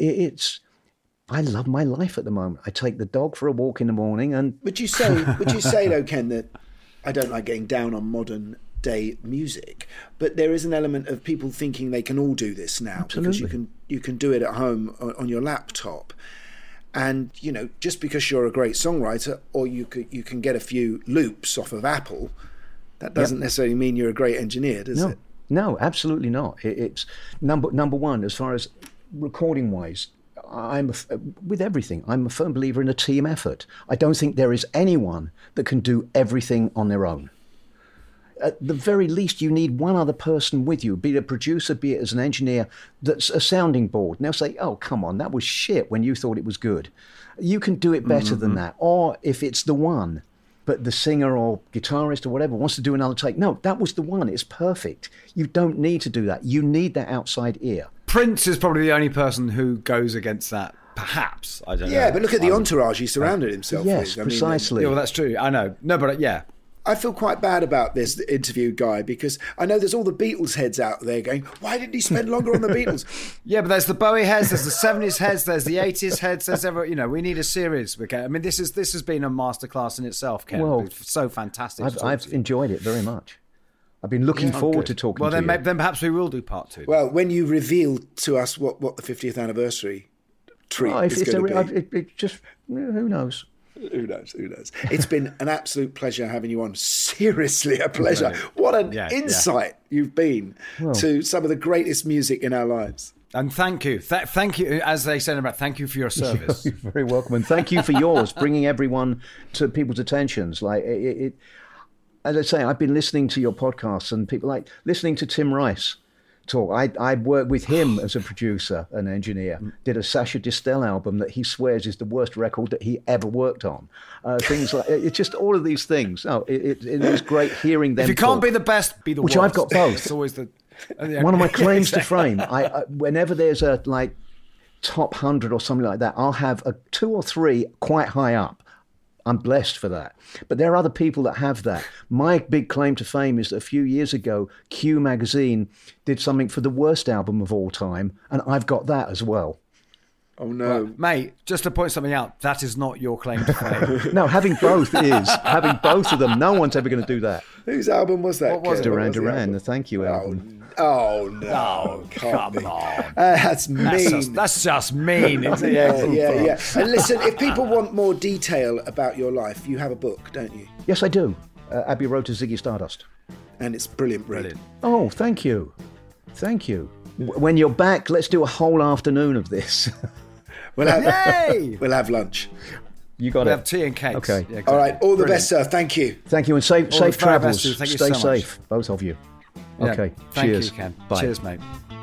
I love my life at the moment. I take the dog for a walk in the morning, and would you say though, Ken, that I don't like getting down on modern day music, but there is an element of people thinking they can all do this now. Absolutely. Because you can do it at home on your laptop, and just because you're a great songwriter or you can get a few loops off of Apple, that doesn't necessarily mean you're a great engineer, does it? No, absolutely not. It's number one as far as recording wise. With everything, I'm a firm believer in a team effort. I don't think there is anyone that can do everything on their own. At the very least, you need one other person with you, be it a producer, be it as an engineer, that's a sounding board. Now say, oh, come on, that was shit when you thought it was good. You can do it better than that. Or if it's the one, but the singer or guitarist or whatever wants to do another take, no, that was the one, it's perfect. You don't need to do that. You need that outside ear. Prince is probably the only person who goes against that, perhaps. I don't know. Yeah, but look at the entourage he surrounded himself with. Yes, precisely. Yeah, well, that's true. I know. No, but yeah. I feel quite bad about this interview, Guy, because I know there's all the Beatles heads out there going, why didn't he spend longer on the Beatles? Yeah, but there's the Bowie heads, there's the 70s heads, there's the 80s heads, there's we need a series. Okay? I mean, this has been a masterclass in itself, Ken. Well, it's so fantastic. I've enjoyed it very much. I've been looking forward to talking to you. Well, then perhaps we will do part 2. Well, when you reveal to us what the 50th anniversary treat is going to be. It just, who knows? Who knows? It's been an absolute pleasure having you on. Seriously, a pleasure. What an insight you've been to some of the greatest music in our lives. And thank you. Thank you, as they said about, thank you for your service. You're very welcome. And thank you for yours, bringing everyone to people's attentions. Like as I say, I've been listening to your podcasts and people like listening to Tim Rice talk. I worked with him as a producer and engineer, did a Sacha Distel album that he swears is the worst record that he ever worked on. Things like, it's just all of these things. It is great hearing them If you can't be the best, be the worst. Which I've got both. It's always the... One of my claims to fame, I whenever there's a top 100 or something like that, I'll have 2 or 3 quite high up. I'm blessed for that. But there are other people that have that. My big claim to fame is that a few years ago, Q Magazine did something for the worst album of all time, and I've got that as well. Oh, no. Well, mate, just to point something out, that is not your claim to fame. No, having both is. Having both of them, no one's ever going to do that. Whose album was that? What was it? Duran, the Thank You album. Oh, no. Come on. That's mean. That's just mean, isn't it? Yeah. And listen, if people want more detail about your life, you have a book, don't you? Yes, I do. Abbey Road to Ziggy Stardust. And it's brilliant. Oh, thank you. Thank you. When you're back, let's do a whole afternoon of this. We'll have lunch. You got it. We'll have tea and cakes. Okay. Yeah, exactly. All right. All the best, sir. Thank you. Thank you, and safe travels. Thank you Stay so safe, both of you. Okay. Thank Cheers. you, Ken. Bye. Cheers, mate.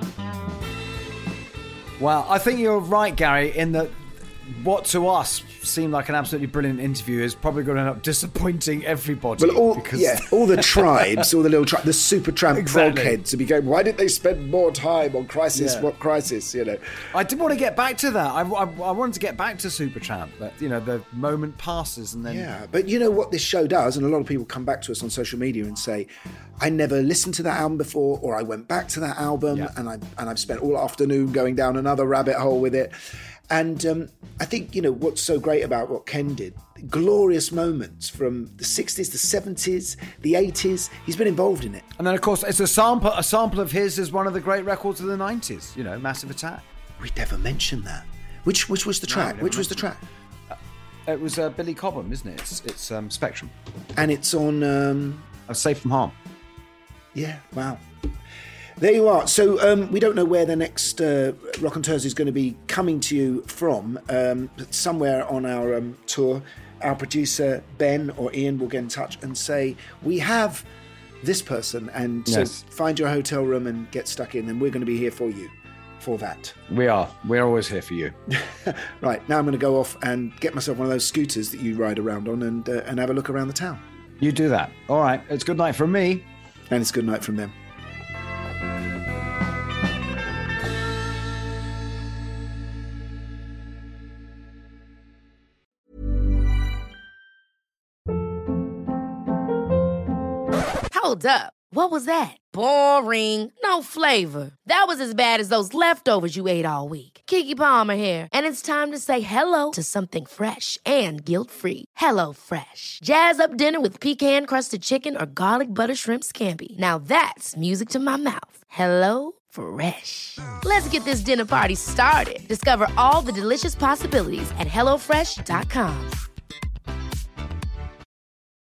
Well, I think you're right, Gary, in that what to us seemed like an absolutely brilliant interview is probably going to end up disappointing everybody. Well, all the tribes, all the little the Supertramp prog heads would be going, why didn't they spend more time on Crisis? What Crisis? You know, I did want to get back to that. I wanted to get back to Supertramp, but the moment passes and then. Yeah, but you know what this show does, and a lot of people come back to us on social media and say, I never listened to that album before, or I went back to that album and I've spent all afternoon going down another rabbit hole with it. And I think, what's so great about what Ken did, glorious moments from the 60s, the 70s, the 80s. He's been involved in it. And then, of course, it's a sample of his is one of the great records of the 90s, Massive Attack. We never mentioned that. Which was the track? Which was the track? It was Billy Cobham, isn't it? It's Spectrum. And it's on... Safe from Harm. Yeah, wow. There you are. So we don't know where the next Raconteurs is going to be coming to you from, but somewhere on our tour, our producer Ben or Ian will get in touch and say, we have this person, and so find your hotel room and get stuck in, and we're going to be here for you for that. We are. We're always here for you. Right, now I'm going to go off and get myself one of those scooters that you ride around on and have a look around the town. You do that. All right. It's good night from me. And it's good night from them. Hold up. What was that? Boring. No flavor. That was as bad as those leftovers you ate all week. Keke Palmer here, and it's time to say hello to something fresh and guilt-free. HelloFresh. Jazz up dinner with pecan-crusted chicken or garlic butter shrimp scampi. Now that's music to my mouth. HelloFresh. Let's get this dinner party started. Discover all the delicious possibilities at HelloFresh.com.